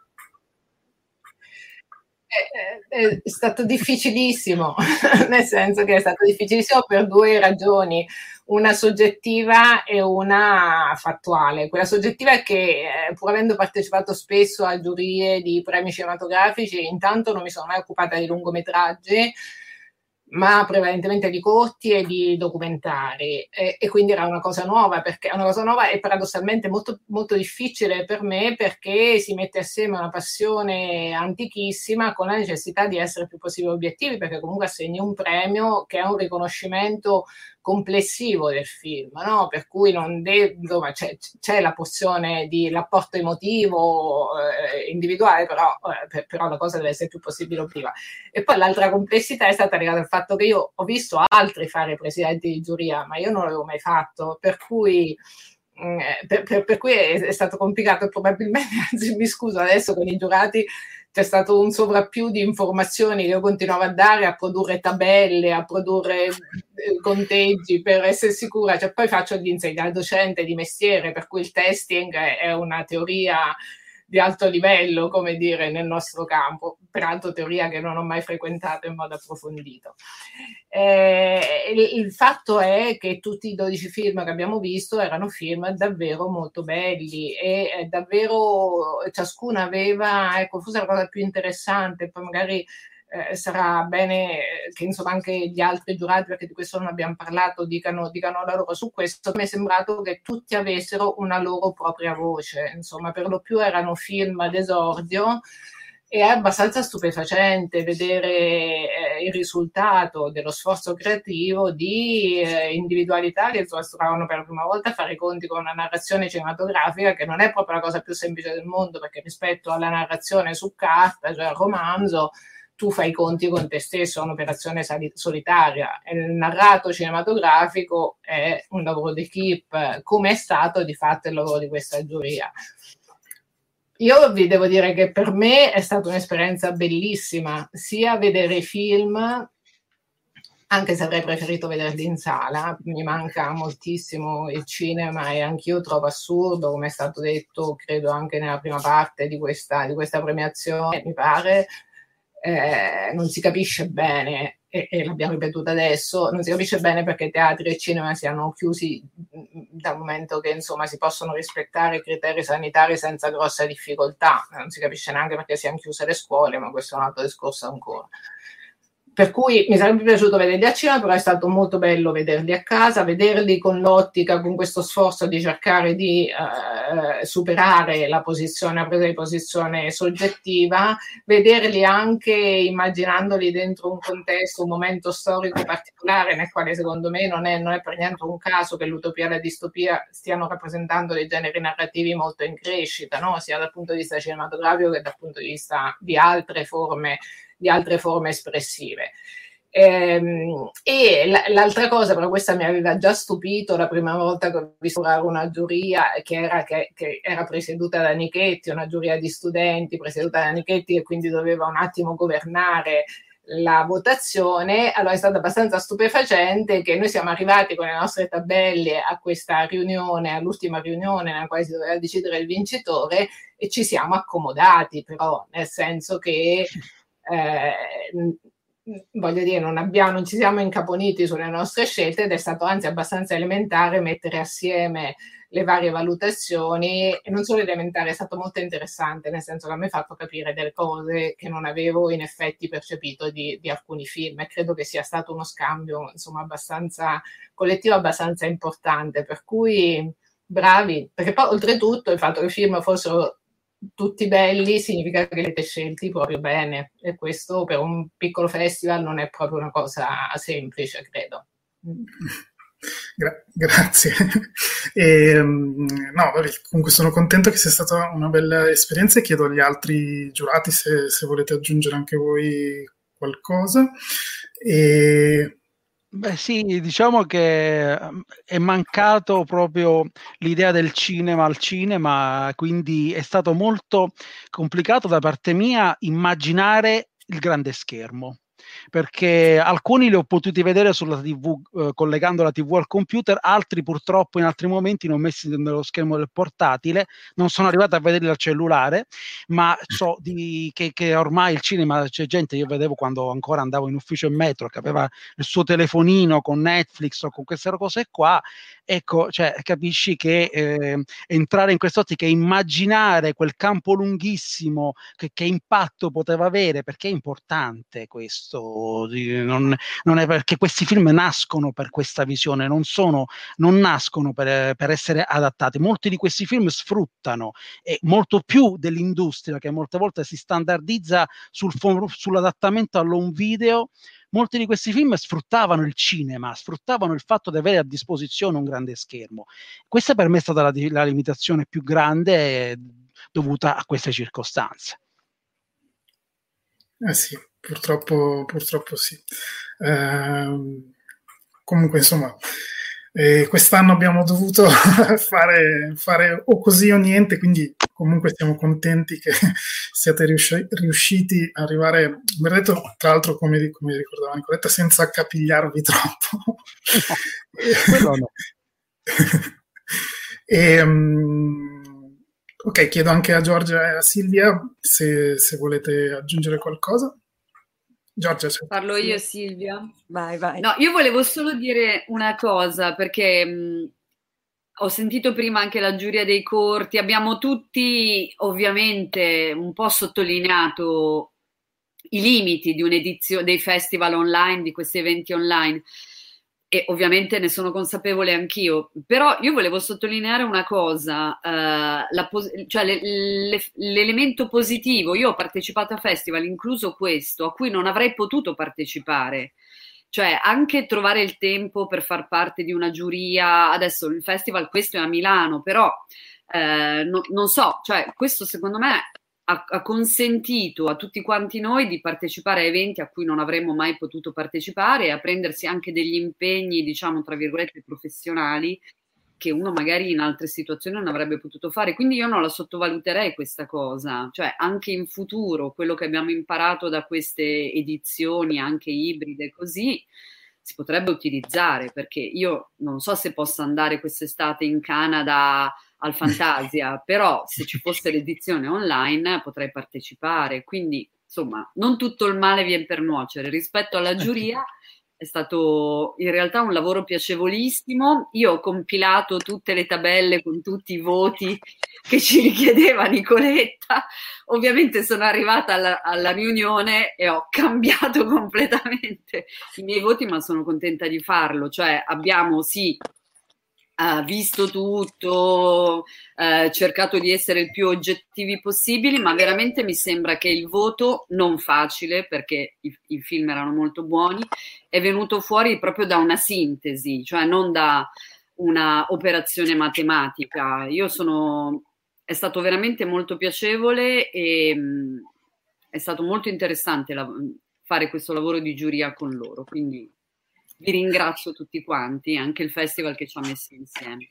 È, è stato difficilissimo, nel senso che è stato difficilissimo per due ragioni, una soggettiva e una fattuale. Quella soggettiva è che, eh, pur avendo partecipato spesso a giurie di premi cinematografici, intanto non mi sono mai occupata di lungometraggi, ma prevalentemente di corti e di documentari, e, e quindi era una cosa nuova, perché è una cosa nuova e paradossalmente molto, molto difficile per me, perché si mette assieme una passione antichissima con la necessità di essere più possibile obiettivi, perché comunque assegni un premio che è un riconoscimento complessivo del film, no? Per cui non deve, insomma, c'è, c'è la porzione di l'apporto emotivo eh, individuale, però, eh, però la cosa deve essere più possibile obiettiva. E poi l'altra complessità è stata legata al fatto che io ho visto altri fare presidenti di giuria, ma io non l'avevo mai fatto, per cui eh, per, per, per cui è, è stato complicato e probabilmente, anzi mi scuso adesso con i giurati, c'è stato un sovrappiù di informazioni che io continuavo a dare, a produrre tabelle, a produrre eh, conteggi per essere sicura. Cioè, poi faccio l'insegnante docente di mestiere, per cui il testing è, è una teoria di alto livello, come dire, nel nostro campo, peraltro teoria che non ho mai frequentato in modo approfondito. Eh, il, il fatto è che tutti i dodici film che abbiamo visto erano film davvero molto belli e eh, davvero ciascuno aveva, ecco, forse la cosa più interessante, poi magari Eh, sarà bene che insomma anche gli altri giurati, perché di questo non abbiamo parlato, dicano, dicano la loro su questo. Mi è sembrato che tutti avessero una loro propria voce, insomma per lo più erano film d'esordio è abbastanza stupefacente vedere eh, il risultato dello sforzo creativo di eh, individualità che si trovano per la prima volta a fare i conti con una narrazione cinematografica che non è proprio la cosa più semplice del mondo, perché rispetto alla narrazione su carta, cioè al romanzo, tu fai i conti con te stesso, è un'operazione solitaria. Il narrato cinematografico è un lavoro di equipe, come è stato di fatto il lavoro di questa giuria. Io vi devo dire che per me è stata un'esperienza bellissima, sia vedere i film, anche se avrei preferito vederli in sala, mi manca moltissimo il cinema e anch'io trovo assurdo, come è stato detto, credo anche nella prima parte di questa, di questa premiazione, mi pare, eh, non si capisce bene, e, e l'abbiamo ripetuto adesso, non si capisce bene perché teatri e cinema siano chiusi dal momento che insomma si possono rispettare i criteri sanitari senza grossa difficoltà, non si capisce neanche perché siano chiuse le scuole, ma questo è un altro discorso ancora. Per cui mi sarebbe piaciuto vederli a cinema, però è stato molto bello vederli a casa, vederli con l'ottica, con questo sforzo di cercare di eh, superare la posizione, la presa di posizione soggettiva, vederli anche immaginandoli dentro un contesto, un momento storico particolare nel quale secondo me non è, non è per niente un caso che l'utopia e la distopia stiano rappresentando dei generi narrativi molto in crescita, no? Sia dal punto di vista cinematografico che dal punto di vista di altre forme di altre forme espressive. Ehm, e l'altra cosa, però questa mi aveva già stupito la prima volta che ho visto una giuria che era, che, che era presieduta da Nichetti, una giuria di studenti presieduta da Nichetti che quindi doveva un attimo governare la votazione. Allora è stato abbastanza stupefacente che noi siamo arrivati con le nostre tabelle a questa riunione, all'ultima riunione nella quale si doveva decidere il vincitore, e ci siamo accomodati, però nel senso che Eh, voglio dire, non, abbiamo, non ci siamo incaponiti sulle nostre scelte ed è stato anzi abbastanza elementare mettere assieme le varie valutazioni, e non solo elementare, è stato molto interessante, nel senso che a me ha fatto capire delle cose che non avevo in effetti percepito di, di alcuni film, e credo che sia stato uno scambio insomma abbastanza collettivo, abbastanza importante, per cui bravi, perché poi oltretutto il fatto che i film fossero tutti belli significa che li avete scelti proprio bene, e questo per un piccolo festival non è proprio una cosa semplice, credo. Gra- grazie. E, no, comunque sono contento che sia stata una bella esperienza e chiedo agli altri giurati se, se volete aggiungere anche voi qualcosa. E... Beh sì, diciamo che è mancato proprio l'idea del cinema al cinema, quindi è stato molto complicato da parte mia immaginare il grande schermo, perché alcuni li ho potuti vedere sulla tivù eh, collegando la tivù al computer, altri purtroppo in altri momenti non messi nello schermo del portatile, non sono arrivato a vederli al cellulare, ma so di, che, che ormai il cinema, c'è gente, io vedevo quando ancora andavo in ufficio in metro, che aveva il suo telefonino con Netflix o con queste cose qua, ecco, cioè capisci che eh, entrare in quest'ottica e immaginare quel campo lunghissimo, che, che impatto poteva avere, perché è importante questo, non, non è perché questi film nascono per questa visione, non sono, non nascono per, per essere adattati. Molti di questi film sfruttano, e molto più dell'industria che molte volte si standardizza sul, sull'adattamento all'home video. Molti di questi film sfruttavano il cinema, sfruttavano il fatto di avere a disposizione un grande schermo. Questa per me è stata la, la limitazione più grande dovuta a queste circostanze. Eh sì, purtroppo, purtroppo sì. Eh, comunque, insomma, eh, quest'anno abbiamo dovuto fare, fare o così o niente, quindi comunque siamo contenti che siate riusci- riusciti a arrivare, mi detto, tra l'altro, come, come ricordava Nicoletta, senza accapigliarvi troppo. No, no. e, um, ok, chiedo anche a Giorgia e a Silvia se, se volete aggiungere qualcosa. Giorgia, c'è. Parlo io, Silvia. Vai, vai. No, io volevo solo dire una cosa, perché mh, ho sentito prima anche la giuria dei corti, abbiamo tutti ovviamente un po' sottolineato i limiti di un'edizione dei festival online, di questi eventi online. e ovviamente ne sono consapevole anch'io, però io volevo sottolineare una cosa, eh, la pos- cioè le- le- l'elemento positivo. Io ho partecipato a festival, incluso questo, a cui non avrei potuto partecipare, cioè anche trovare il tempo per far parte di una giuria. Adesso il festival, questo è a Milano, però eh, no- non so, cioè questo secondo me ha, ha consentito a tutti quanti noi di partecipare a eventi a cui non avremmo mai potuto partecipare e a prendersi anche degli impegni, diciamo, tra virgolette, professionali, che uno magari in altre situazioni non avrebbe potuto fare. Quindi io non la sottovaluterei questa cosa, cioè anche in futuro quello che abbiamo imparato da queste edizioni, anche ibride così, si potrebbe utilizzare, perché io non so se posso andare quest'estate in Canada al Fantasia, però se ci fosse l'edizione online potrei partecipare, quindi insomma non tutto il male viene per nuocere. Rispetto alla giuria è stato in realtà un lavoro piacevolissimo. Io ho compilato tutte le tabelle con tutti i voti che ci richiedeva Nicoletta, ovviamente sono arrivata alla, alla riunione e ho cambiato completamente i miei voti, ma sono contenta di farlo, cioè abbiamo sì Uh, visto tutto, uh, cercato di essere il più oggettivi possibili, ma veramente mi sembra che il voto, non facile perché i, i film erano molto buoni, è venuto fuori proprio da una sintesi, cioè non da una operazione matematica. Io sono, è stato veramente molto piacevole e mh, è stato molto interessante la, fare questo lavoro di giuria con loro, quindi vi ringrazio tutti quanti, anche il festival che ci ha messi insieme.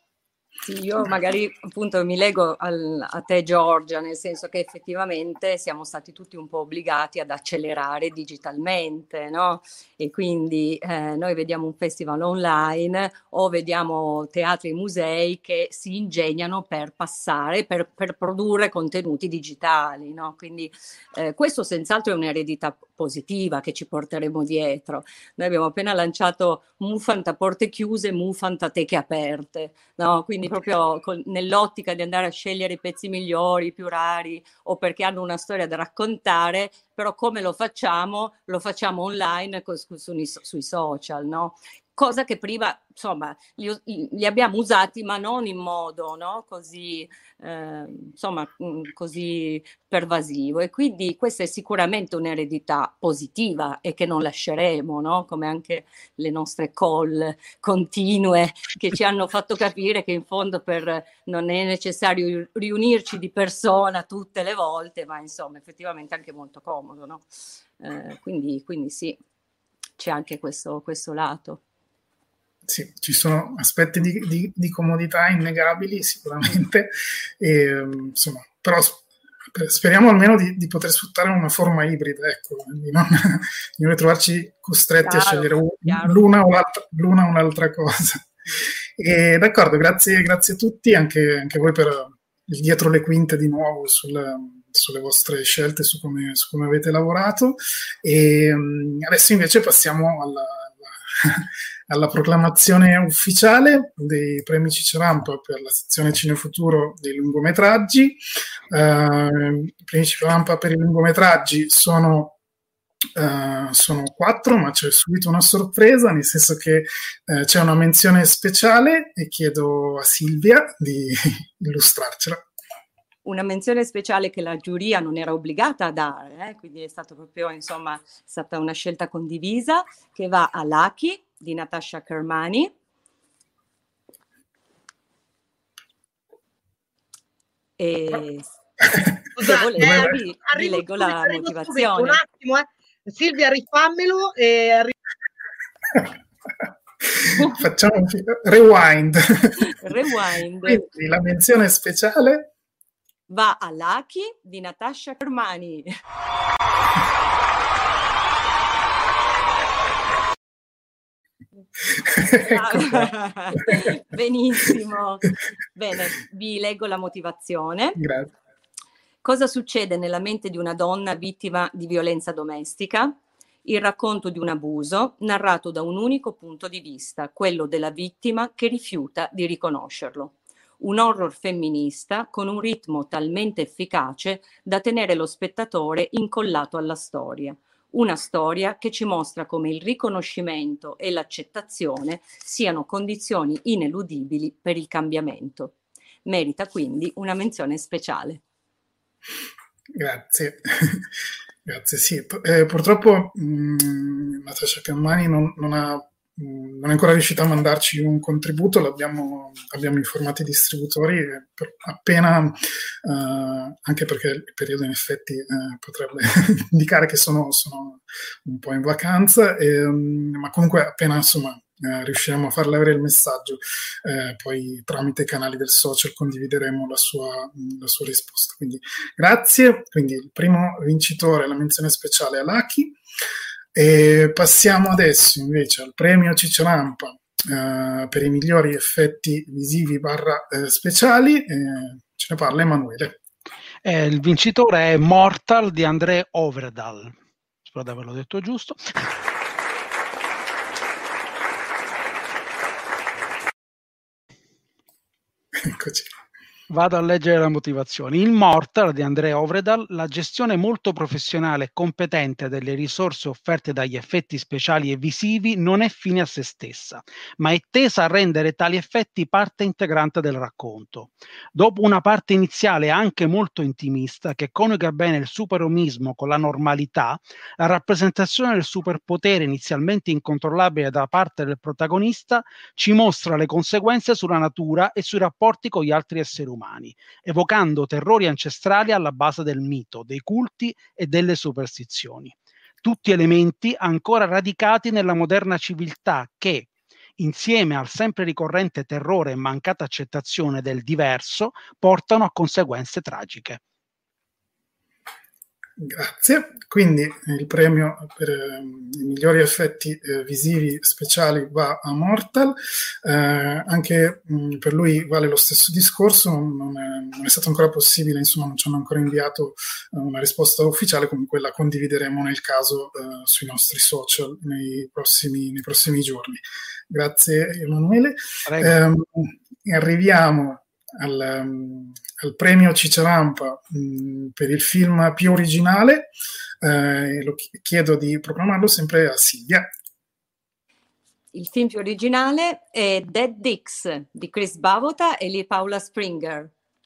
Sì, io magari appunto mi lego al, a te Giorgia, nel senso che effettivamente siamo stati tutti un po' obbligati ad accelerare digitalmente, no? E quindi eh, noi vediamo un festival online o vediamo teatri e musei che si ingegnano per passare, per, per produrre contenuti digitali, no? Quindi eh, questo senz'altro è un'eredità positiva che ci porteremo dietro. Noi abbiamo appena lanciato Mufant a porte chiuse, Mufant a teche aperte, no? Quindi proprio con, nell'ottica di andare a scegliere i pezzi migliori, i più rari, o perché hanno una storia da raccontare, però come lo facciamo? Lo facciamo online con, su, su, sui social, no? Cosa che prima, insomma, li, li abbiamo usati, ma non in modo, no? Così, eh, insomma, così pervasivo. E quindi questa è sicuramente un'eredità positiva e che non lasceremo, no? Come anche le nostre call continue che ci hanno fatto capire che in fondo per, non è necessario riunirci di persona tutte le volte, ma insomma, effettivamente anche molto comodo, no? Eh, quindi, quindi sì, c'è anche questo, questo lato. Sì, ci sono aspetti di, di, di comodità innegabili sicuramente, e, insomma, però speriamo almeno di, di poter sfruttare una forma ibrida, ecco, di non, di non trovarci costretti chiaro, a scegliere chiaro. l'una o l'altra, l'una o un'altra cosa. E, d'accordo, grazie, grazie a tutti, anche, anche voi per il dietro le quinte di nuovo sul, sulle vostre scelte, su come, su come avete lavorato. E adesso invece passiamo alla, alla alla proclamazione ufficiale dei premi Cicerampa per la sezione Cinefuturo dei lungometraggi. Uh, I premi Cicerampa per i lungometraggi sono, uh, sono quattro, ma c'è subito una sorpresa, nel senso che uh, c'è una menzione speciale e chiedo a Silvia di illustrarcela. Una menzione speciale che la giuria non era obbligata a dare, eh? Quindi è stato proprio, insomma, è stata una scelta condivisa, che va a Lucky di Natasha Kermani, e se volete eh, vi, vi leggo la motivazione. Un attimo, eh. Silvia, rifammelo e facciamo un rewind. Rewind. Quindi la menzione speciale va a Lucky di Natasha Kermani. Benissimo. Bene, vi leggo la motivazione. Grazie. Cosa succede nella mente di una donna vittima di violenza domestica? Il racconto di un abuso narrato da un unico punto di vista, quello della vittima che rifiuta di riconoscerlo. Un horror femminista con un ritmo talmente efficace da tenere lo spettatore incollato alla storia. Una storia che ci mostra come il riconoscimento e l'accettazione siano condizioni ineludibili per il cambiamento. Merita quindi una menzione speciale. Grazie. Grazie, sì. Eh, purtroppo mh, Natascia Cammani non, non, ha, mh, non è ancora riuscita a mandarci un contributo, l'abbiamo abbiamo informato i distributori, eh, per, appena, eh, anche perché il periodo in effetti eh, potrebbe indicare che sono, sono un po' in vacanza, e, mh, ma comunque appena insomma Eh, riusciremo a farle avere il messaggio, eh, poi tramite i canali del social condivideremo la sua, la sua risposta. Quindi grazie. Quindi il primo vincitore, la menzione speciale a Lucky. E passiamo adesso invece al premio Cicciarampa eh, per i migliori effetti visivi barra eh, speciali. Eh, ce ne parla Emanuele. Eh, il vincitore è Mortal di André Ovredal. Spero di averlo detto giusto. Eccoci. Vado a leggere la motivazione. In Mortal di Andrea Ovredal, la gestione molto professionale e competente delle risorse offerte dagli effetti speciali e visivi non è fine a se stessa, ma è tesa a rendere tali effetti parte integrante del racconto. Dopo una parte iniziale anche molto intimista, che coniuga bene il superomismo con la normalità, la rappresentazione del superpotere inizialmente incontrollabile da parte del protagonista ci mostra le conseguenze sulla natura e sui rapporti con gli altri esseri umani, evocando terrori ancestrali alla base del mito, dei culti e delle superstizioni. Tutti elementi ancora radicati nella moderna civiltà che, insieme al sempre ricorrente terrore e mancata accettazione del diverso, portano a conseguenze tragiche. Grazie. Quindi il premio per eh, i migliori effetti eh, visivi speciali va a Mortal. Eh, anche mh, per lui vale lo stesso discorso, non è, non è stato ancora possibile, insomma non ci hanno ancora inviato eh, una risposta ufficiale, comunque la condivideremo nel caso eh, sui nostri social nei prossimi, nei prossimi giorni. Grazie Emanuele. Eh, arriviamo Al, um, al premio Cicciarampa um, per il film più originale, eh, lo chiedo di proclamarlo sempre a Silvia. Il film più originale è Dead Dicks di Chris Bavota e Lee Paula Springer.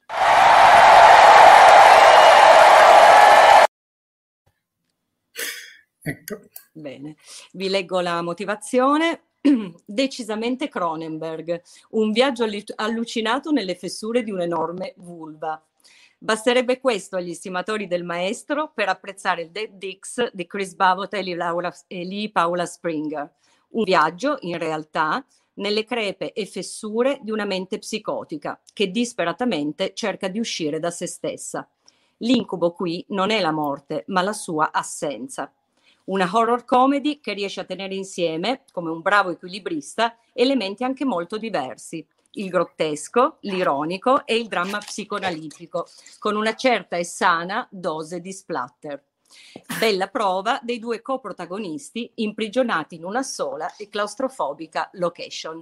Ecco. Bene, vi leggo la motivazione. Decisamente Cronenberg, un viaggio allucinato nelle fessure di un'enorme vulva. Basterebbe questo agli stimatori del maestro per apprezzare il Dead Dicks di Chris Bavota e Lee Paula Springer. Un viaggio, in realtà, nelle crepe e fessure di una mente psicotica che disperatamente cerca di uscire da se stessa. L'incubo qui non è la morte, ma la sua assenza. Una horror comedy che riesce a tenere insieme, come un bravo equilibrista, elementi anche molto diversi. Il grottesco, l'ironico e il dramma psicoanalitico, con una certa e sana dose di splatter. Bella prova dei due coprotagonisti imprigionati in una sola e claustrofobica location.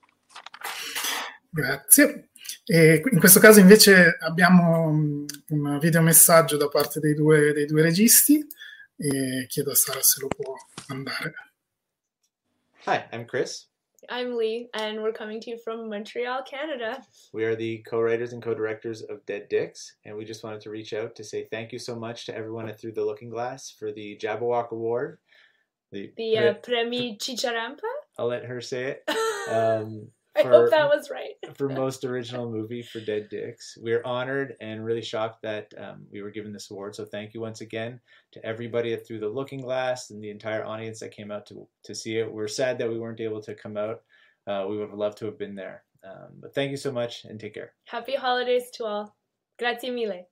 Grazie. E in questo caso invece abbiamo un videomessaggio da parte dei due, dei due registi. E chiedo a Sara se lo può mandare. Hi, I'm Chris. I'm Lee, and we're coming to you from Montreal, Canada. We are the co-writers and co-directors of Dead Dicks, and we just wanted to reach out to say thank you so much to everyone at Through the Looking Glass for the Jabberwock Award. The, the uh, Premi Cicciarampa? I'll let her say it. Um, I for, hope that was right. For most original movie for Dead Dicks. We're honored and really shocked that um, we were given this award. So thank you once again to everybody at Through the Looking Glass and the entire audience that came out to, to see it. We're sad that we weren't able to come out. Uh, we would have loved to have been there. Um, but thank you so much and take care. Happy holidays to all. Grazie mille.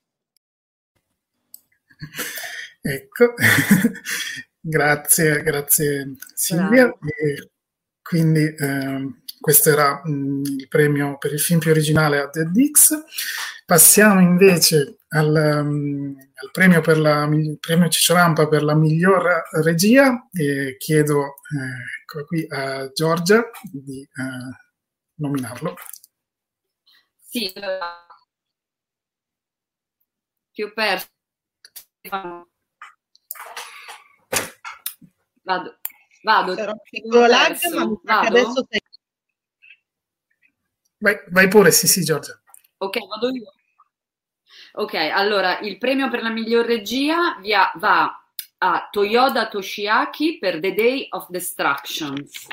Ecco. Grazie, grazie Silvia. E quindi ehm, questo era mh, il premio per il film più originale a Dead Dicks. Passiamo invece al, um, al premio per la il premio Cicciarampa per la miglior regia e chiedo eh, qui a Giorgia di eh, nominarlo. Sì, ti ho perso. Vado, vado. C'era un piccolo lag, ma mi sa che adesso sei... Vai, vai pure, sì, sì, Giorgia. Ok, vado io. Ok, allora, il premio per la miglior regia via, va a Toyoda Toshiaki per The Day of Destructions.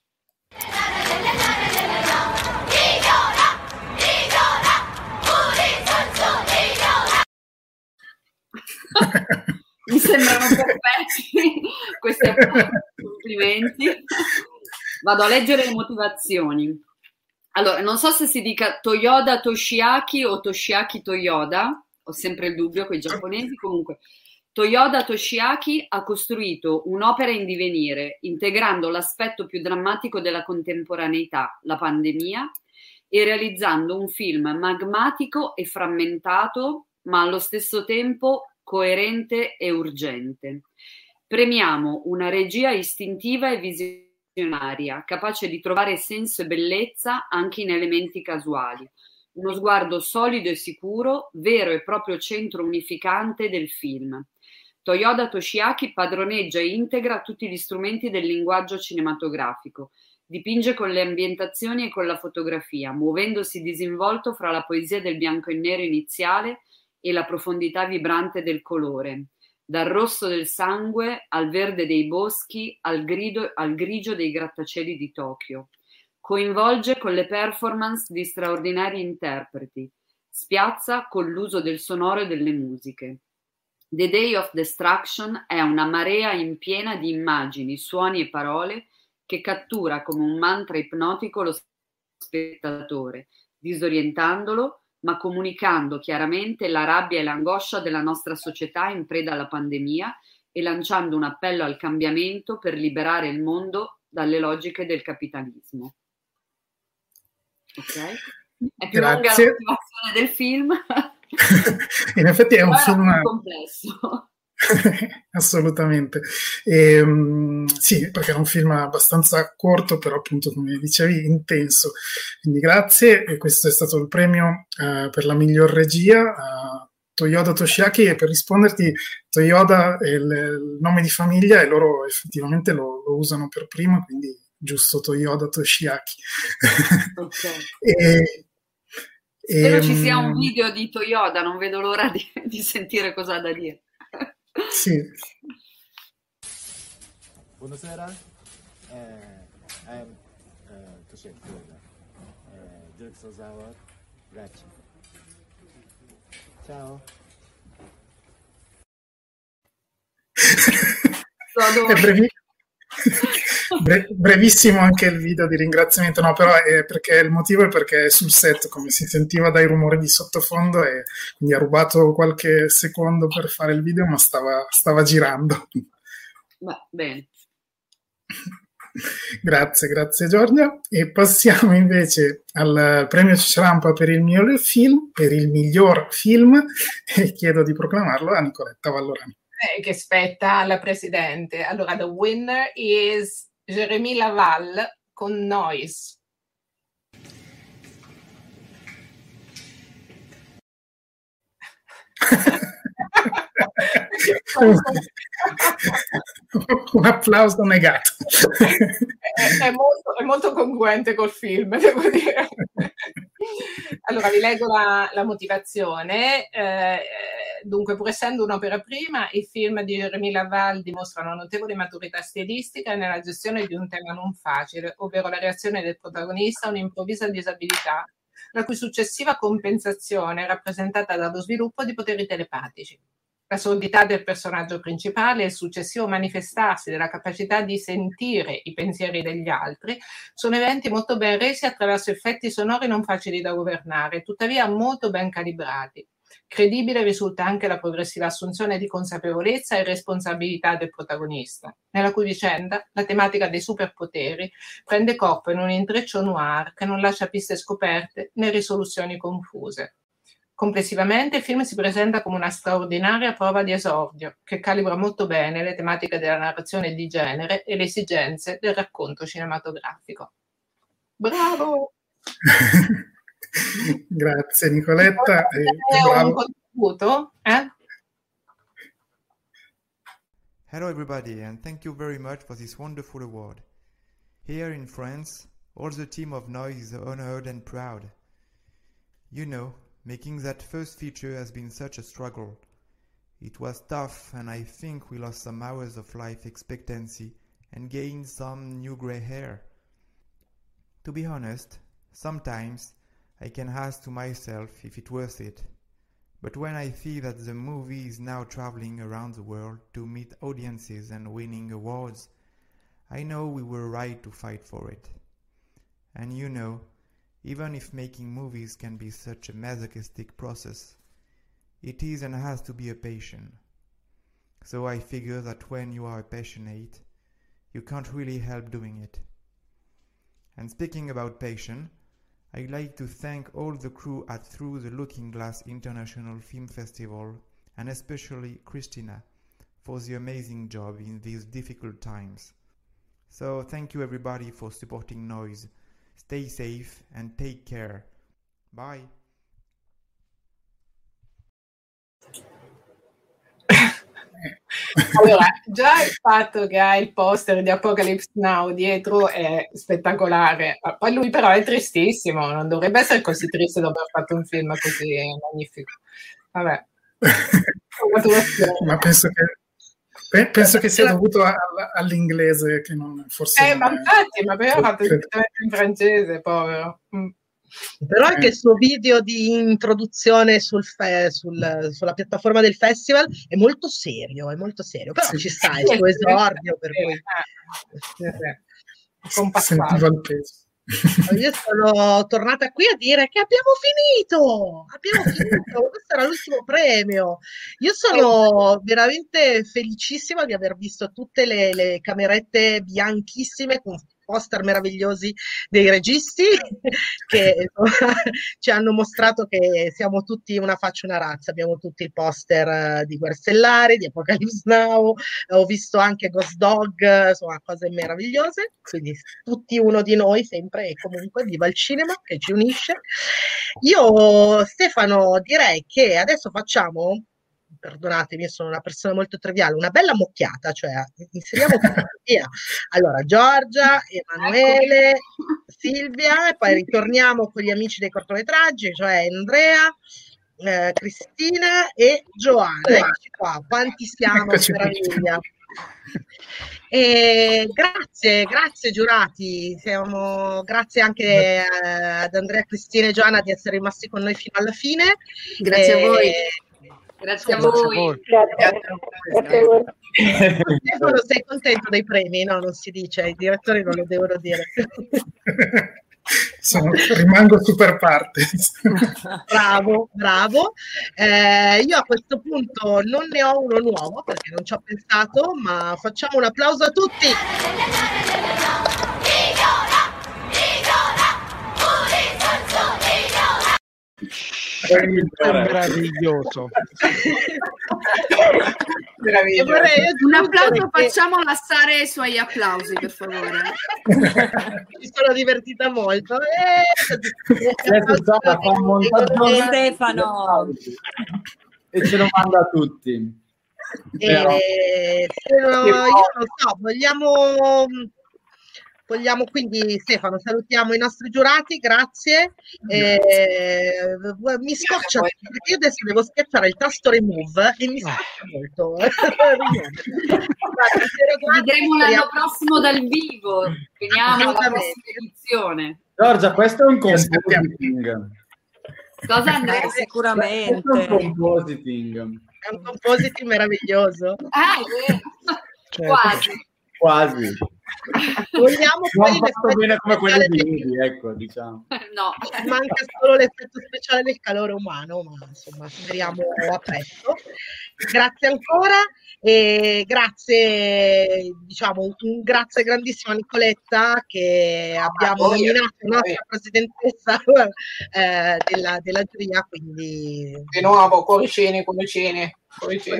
Mi sembrano perfetti questi complimenti. Vado a leggere le motivazioni. Allora, non so se si dica Toyoda Toshiaki o Toshiaki Toyoda, ho sempre il dubbio con i giapponesi. Comunque, Toyoda Toshiaki ha costruito un'opera in divenire, integrando l'aspetto più drammatico della contemporaneità, la pandemia, e realizzando un film magmatico e frammentato, ma allo stesso tempo coerente e urgente. Premiamo una regia istintiva e visionaria, capace di trovare senso e bellezza anche in elementi casuali. Uno sguardo solido e sicuro, vero e proprio centro unificante del film. Toyoda Toshiaki padroneggia e integra tutti gli strumenti del linguaggio cinematografico. Dipinge con le ambientazioni e con la fotografia, muovendosi disinvolto fra la poesia del bianco e nero iniziale e la profondità vibrante del colore, dal rosso del sangue al verde dei boschi al, grido, al grigio dei grattacieli di Tokyo. Coinvolge con le performance di straordinari interpreti, spiazza con l'uso del sonoro e delle musiche. The Day of Destruction è una marea in piena di immagini, suoni e parole che cattura come un mantra ipnotico lo spettatore, disorientandolo, ma comunicando chiaramente la rabbia e l'angoscia della nostra società in preda alla pandemia e lanciando un appello al cambiamento per liberare il mondo dalle logiche del capitalismo. Ok? È più lunga la motivazione del film. In effetti è un Però film più complesso. Assolutamente. E, um, sì, perché è un film abbastanza corto, però appunto, come dicevi, intenso. Quindi grazie. E questo è stato il premio uh, per la miglior regia a Toyoda Toshiaki. E per risponderti, Toyoda è il, il nome di famiglia e loro effettivamente lo, lo usano per primo, quindi giusto, Toyoda Toshiaki. Okay. e, Spero e, ci sia un video di Toyoda, non vedo l'ora di, di sentire cosa ha da dire. Sì. Buonasera, eh, I'm uh, Toshiaki Toyoda, eh, Director Ozawa, grazie. Ciao. È brevi- bre- brevissimo anche il video di ringraziamento, no, però è perché il motivo è perché è sul set, come si sentiva dai rumori di sottofondo, e quindi ha rubato qualche secondo per fare il video, ma stava, stava girando. Beh, bene. Grazie, grazie Giorgia. E passiamo invece al premio Cicerampa per il miglior film, per il miglior film, e chiedo di proclamarlo a Nicoletta Vallorani. Eh, che spetta alla Presidente. Allora, the winner is Jérémy Laval con Noise. Un applauso negato. È, è, molto, è molto congruente col film, devo dire. Allora, vi leggo la, la motivazione. Eh, dunque, pur essendo un'opera prima, i film di Jérémy Laval dimostrano una notevole maturità stilistica nella gestione di un tema non facile, ovvero la reazione del protagonista a un'improvvisa disabilità, la cui successiva compensazione è rappresentata dallo sviluppo di poteri telepatici. La sordità del personaggio principale e il successivo manifestarsi della capacità di sentire i pensieri degli altri sono eventi molto ben resi attraverso effetti sonori non facili da governare, tuttavia molto ben calibrati. Credibile risulta anche la progressiva assunzione di consapevolezza e responsabilità del protagonista, nella cui vicenda la tematica dei superpoteri prende corpo in un intreccio noir che non lascia piste scoperte né risoluzioni confuse. Complessivamente il film si presenta come una straordinaria prova di esordio che calibra molto bene le tematiche della narrazione di genere e le esigenze del racconto cinematografico. Bravo! Grazie Nicoletta. E, è bravo. un contributo? Eh? Hello everybody, and thank you very much for this wonderful award. Here in France, all the team of Noise is honored and proud. You know, making that first feature has been such a struggle. It was tough, and I think we lost some hours of life expectancy and gained some new grey hair. To be honest, sometimes I can ask to myself if it's worth it. But when I see that the movie is now traveling around the world to meet audiences and winning awards, I know we were right to fight for it. And you know, even if making movies can be such a masochistic process, it is and has to be a passion. So I figure that when you are passionate, you can't really help doing it. And speaking about passion, I'd like to thank all the crew at Through the Looking Glass International Film Festival, and especially Christina, for the amazing job in these difficult times. So thank you everybody for supporting Noise. Stay safe and take care. Bye. Allora, già il fatto che ha il poster di Apocalypse Now dietro è spettacolare. Poi lui però è tristissimo, non dovrebbe essere così triste dopo aver fatto un film così magnifico. Vabbè. Ma penso che, penso che sia dovuto a, all'inglese, che non forse... Eh, ma infatti, ma poi ha fatto direttamente in francese, povero. Mm. Però anche il suo video di introduzione sul fe- sul, sulla piattaforma del festival è molto serio, è molto serio, però sì, ci sta sì, il suo sì, esordio, sì, per sì, cui sì, sentiva il peso. Io sono tornata qui a dire che abbiamo finito, abbiamo finito, questo era l'ultimo premio. Io sono veramente felicissima di aver visto tutte le, le camerette bianchissime con poster meravigliosi dei registi che insomma, ci hanno mostrato che siamo tutti una faccia e una razza. Abbiamo tutti il poster di Guerre Stellari, di Apocalypse Now, ho visto anche Ghost Dog, insomma cose meravigliose, quindi tutti uno di noi sempre e comunque, viva il cinema che ci unisce. Io, Stefano, direi che adesso facciamo, perdonatemi, io sono una persona molto triviale, una bella mocchiata, cioè inseriamo via. Allora, Giorgia, Emanuele, Silvia, e poi ritorniamo con gli amici dei cortometraggi, cioè Andrea, eh, Cristina e Giovanna. Eccoci qua, quanti siamo, che meraviglia. E grazie, grazie giurati, siamo, grazie anche eh, ad Andrea, Cristina e Giovanna di essere rimasti con noi fino alla fine. Grazie e, a voi. Grazie a voi. Grazie. Grazie a voi. Stefano, sei contento dei premi? No, non si dice, i direttori non lo devono dire. Sono, rimango super parte. Bravo, bravo. Eh, io a questo punto non ne ho uno nuovo perché non ci ho pensato, ma facciamo un applauso a tutti. È meraviglioso. Meraviglioso. Un applauso, facciamo la Sare ai suoi applausi, per favore. Mi sono divertita molto. Eh, Stefano e ce lo manda a tutti. Eh, se no, io non so, vogliamo Vogliamo quindi, Stefano, salutiamo i nostri giurati, grazie. Eh, mi scoccia, perché io adesso devo schiacciare il tasto remove e mi scoccia molto. Vedremo l'anno prossimo dal vivo, veniamo alla prossima edizione. Giorgia, questo è un compositing. Cosa, Andrea? Eh, sicuramente. Questo è un compositing. È un compositing meraviglioso. Ah, è vero. Certo. Quasi. Quasi. Vogliamo non poi fatto bene come quelli di Indie, ecco, diciamo. No. Manca solo l'effetto speciale del calore umano, ma insomma speriamo a presto. Grazie ancora e grazie, diciamo, un grazie grandissimo a Nicoletta che abbiamo nominato nostra presidentessa eh, della, della giuria, quindi di nuovo cuoricini, cuoricini, cuoricini.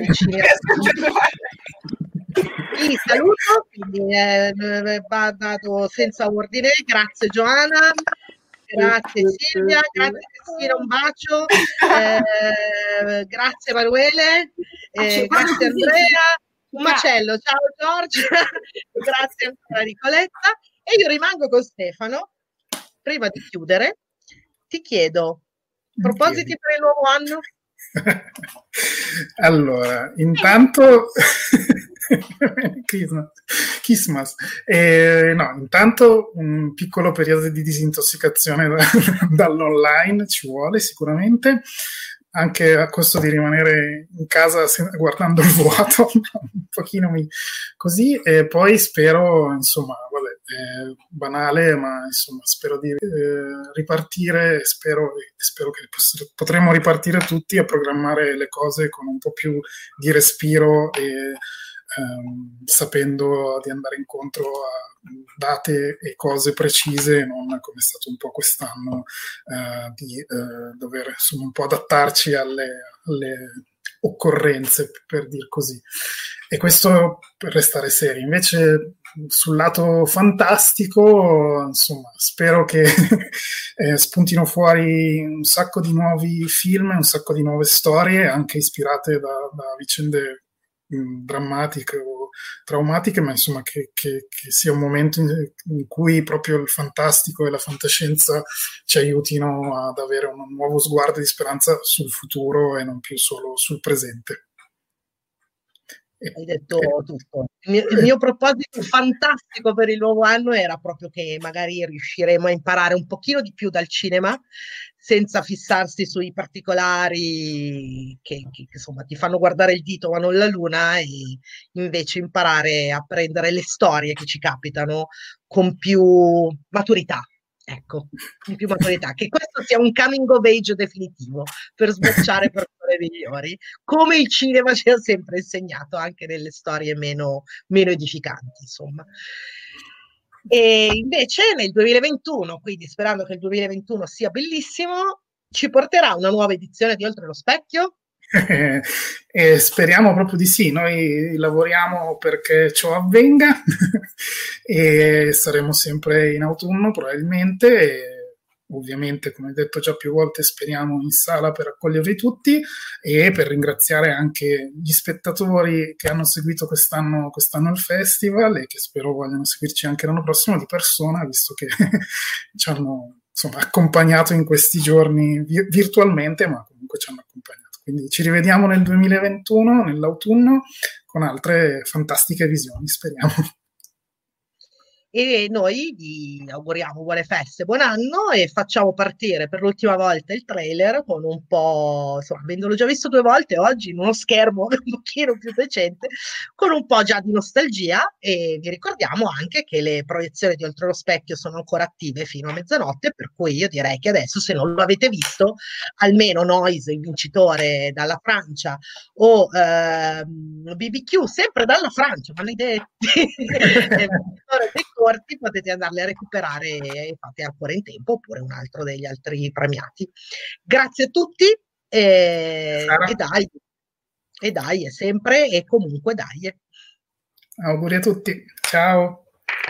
Vi saluto, quindi eh, va dato senza ordine. Grazie Giovanna, grazie Silvia, grazie Cristina, un bacio, eh, grazie Emanuele, eh, grazie Andrea, Un macello, ciao Giorgia, grazie ancora Nicoletta. E io rimango con Stefano. Prima di chiudere, ti chiedo, propositi per il nuovo anno? Allora, intanto Christmas. Eh, no, intanto un piccolo periodo di disintossicazione da, dall'online ci vuole sicuramente, anche a costo di rimanere in casa guardando il vuoto, un pochino mi, così, e poi spero, insomma, vabbè, è banale, ma insomma spero di eh, ripartire, spero, spero che potremo ripartire tutti a programmare le cose con un po' più di respiro e ehm, sapendo di andare incontro a date e cose precise, non come è stato un po' quest'anno eh, di eh, dover insomma un po' adattarci alle, alle occorrenze, per dir così. E questo per restare seri. Invece sul lato fantastico, insomma, spero che eh, spuntino fuori un sacco di nuovi film, un sacco di nuove storie, anche ispirate da, da vicende mh, drammatiche o traumatiche, ma insomma che, che, che sia un momento in, in cui proprio il fantastico e la fantascienza ci aiutino ad avere un nuovo sguardo di speranza sul futuro e non più solo sul presente. Hai detto tutto. Il mio, il mio proposito fantastico per il nuovo anno era proprio che magari riusciremo a imparare un pochino di più dal cinema, senza fissarsi sui particolari che, che insomma ti fanno guardare il dito ma non la luna, e invece imparare a prendere le storie che ci capitano con più maturità. Ecco, con più maturità, che questo sia un coming of age definitivo per sbocciare persone migliori, come il cinema ci ha sempre insegnato, anche nelle storie meno, meno edificanti, insomma. E invece nel duemilaventuno, quindi sperando che il duemilaventuno sia bellissimo, ci porterà una nuova edizione di Oltre lo Specchio? E speriamo proprio di sì, noi lavoriamo perché ciò avvenga e saremo sempre in autunno probabilmente, e ovviamente, come detto già più volte, speriamo in sala per accogliervi tutti e per ringraziare anche gli spettatori che hanno seguito quest'anno, quest'anno il festival e che spero vogliano seguirci anche l'anno prossimo di persona, visto che ci hanno insomma accompagnato in questi giorni vi- virtualmente, ma comunque ci hanno accompagnato. Quindi ci rivediamo nel duemilaventuno, nell'autunno, con altre fantastiche visioni, speriamo. E noi vi auguriamo buone feste, buon anno, e facciamo partire per l'ultima volta il trailer con un po', insomma, avendolo già visto due volte oggi in uno schermo un pochino più decente, con un po' già di nostalgia, e vi ricordiamo anche che le proiezioni di Oltre lo Specchio sono ancora attive fino a mezzanotte, per cui io direi che adesso, se non lo avete visto, almeno Noise, il vincitore dalla Francia, o ehm, B B Q, sempre dalla Francia, maledetti, dei corti, potete andarli a recuperare e fate ancora in tempo, oppure un altro degli altri premiati. Grazie a tutti e, e dai, e dai, è sempre e comunque dai. Auguri a tutti, ciao.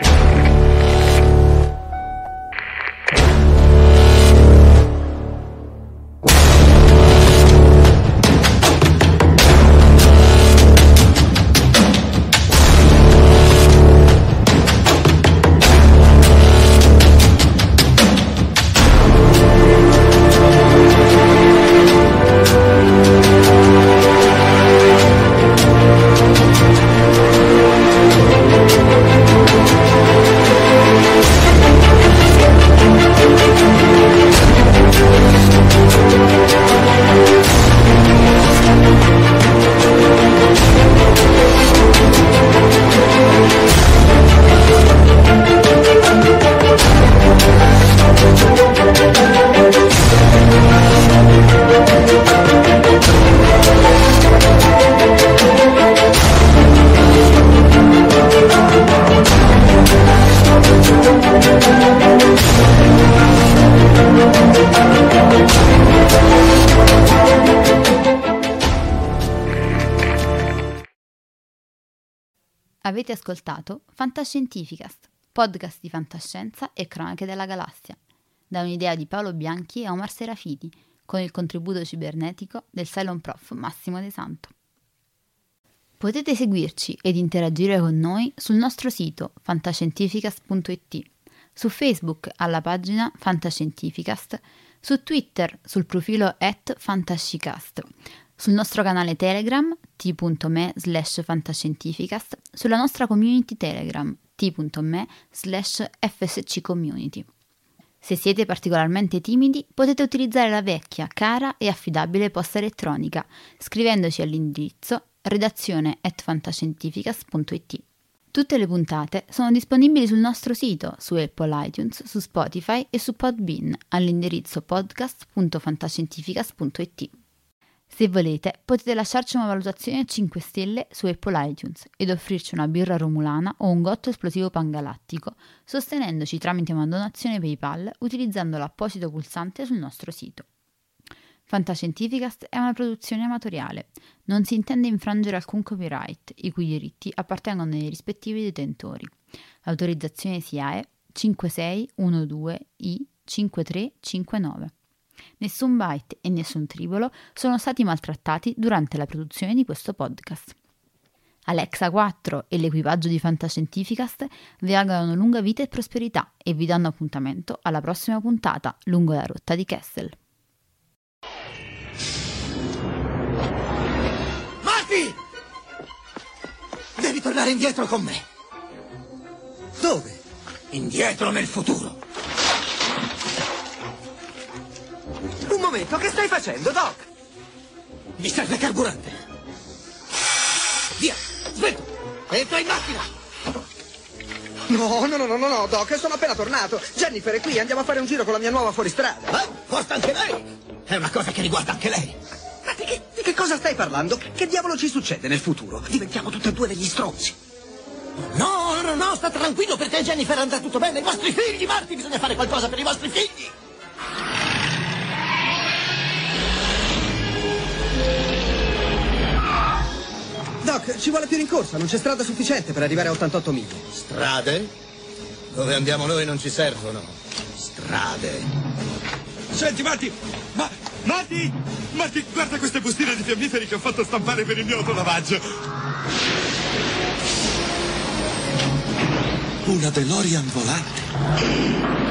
Avete ascoltato Fantascientificast, podcast di fantascienza e cronache della galassia, da un'idea di Paolo Bianchi e Omar Serafiti, con il contributo cibernetico del Cylon Prof Massimo De Santo. Potete seguirci ed interagire con noi sul nostro sito fantascientificast punto it, su Facebook alla pagina Fantascientificast, su Twitter sul profilo at fantascicast, sul nostro canale Telegram t.me slash fantascientificast, sulla nostra community Telegram t.me slash fsccommunity. Se siete particolarmente timidi, potete utilizzare la vecchia, cara e affidabile posta elettronica, scrivendoci all'indirizzo redazione at fantascientificast punto it. Tutte le puntate sono disponibili sul nostro sito, su Apple iTunes, su Spotify e su Podbean, all'indirizzo podcast punto fantascientificast punto it. Se volete, potete lasciarci una valutazione a cinque stelle su Apple iTunes ed offrirci una birra romulana o un gotto esplosivo pangalattico, sostenendoci tramite una donazione PayPal utilizzando l'apposito pulsante sul nostro sito. Fantascientificast è una produzione amatoriale. Non si intende infrangere alcun copyright, i cui diritti appartengono ai rispettivi detentori. L'autorizzazione S I A E cinque sei uno due I cinque tre cinque nove. Nessun byte e nessun tribolo sono stati maltrattati durante la produzione di questo podcast. Alexa quattro e l'equipaggio di Fantascientificast vi augurano lunga vita e prosperità e vi danno appuntamento alla prossima puntata lungo la rotta di Kessel. Marty! Devi tornare indietro con me. Dove? Indietro nel futuro. Un momento, che stai facendo, Doc? Mi serve carburante. Via, smetto. Entra in macchina. No, no, no, no, no, Doc, sono appena tornato. Jennifer è qui, andiamo a fare un giro con la mia nuova fuoristrada. Eh, forse anche lei? È una cosa che riguarda anche lei. Ma di che, di che cosa stai parlando? Che diavolo ci succede nel futuro? Diventiamo tutti e due degli stronzi. No, no, no, sta tranquillo, perché Jennifer andrà tutto bene. I vostri figli, Marty, bisogna fare qualcosa per i vostri figli. Doc, ci vuole più rincorsa, non c'è strada sufficiente per arrivare a ottantotto miglia. Strade? Dove andiamo noi non ci servono strade. Senti, Marty! Ma... Marty! Marty, guarda queste bustine di fiammiferi che ho fatto stampare per il mio autolavaggio. Una DeLorean volante.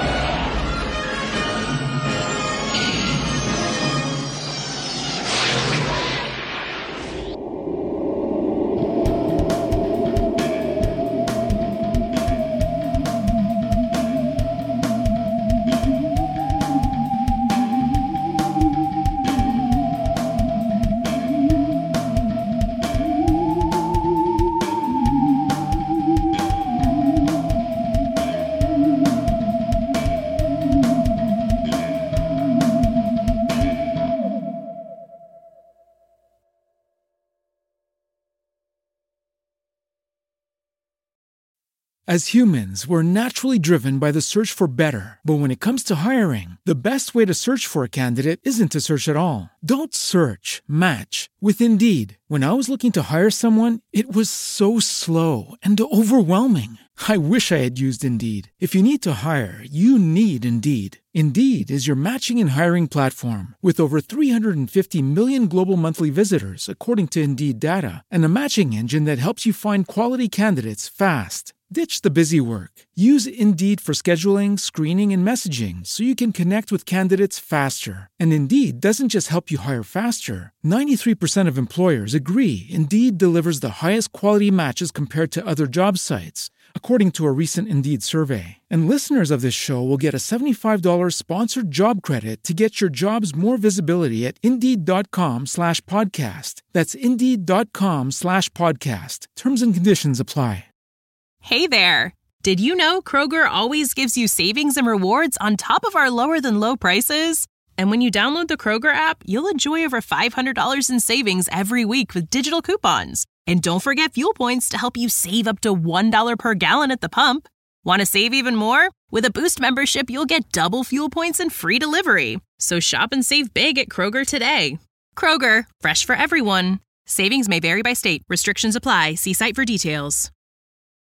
As humans, we're naturally driven by the search for better. But when it comes to hiring, the best way to search for a candidate isn't to search at all. Don't search, match with Indeed. When I was looking to hire someone, it was so slow and overwhelming. I wish I had used Indeed. If you need to hire, you need Indeed. Indeed is your matching and hiring platform with over three hundred fifty million global monthly visitors, according to Indeed data, and a matching engine that helps you find quality candidates fast. Ditch the busy work. Use Indeed for scheduling, screening, and messaging so you can connect with candidates faster. And Indeed doesn't just help you hire faster. ninety-three percent of employers agree Indeed delivers the highest quality matches compared to other job sites, according to a recent Indeed survey. And listeners of this show will get a seventy-five dollars sponsored job credit to get your jobs more visibility at Indeed.com slash podcast. That's Indeed.com slash podcast. Terms and conditions apply. Hey there! Did you know Kroger always gives you savings and rewards on top of our lower-than-low prices? And when you download the Kroger app, you'll enjoy over five hundred dollars in savings every week with digital coupons. And don't forget fuel points to help you save up to one dollar per gallon at the pump. Want to save even more? With a Boost membership, you'll get double fuel points and free delivery. So shop and save big at Kroger today. Kroger, fresh for everyone. Savings may vary by state. Restrictions apply. See site for details.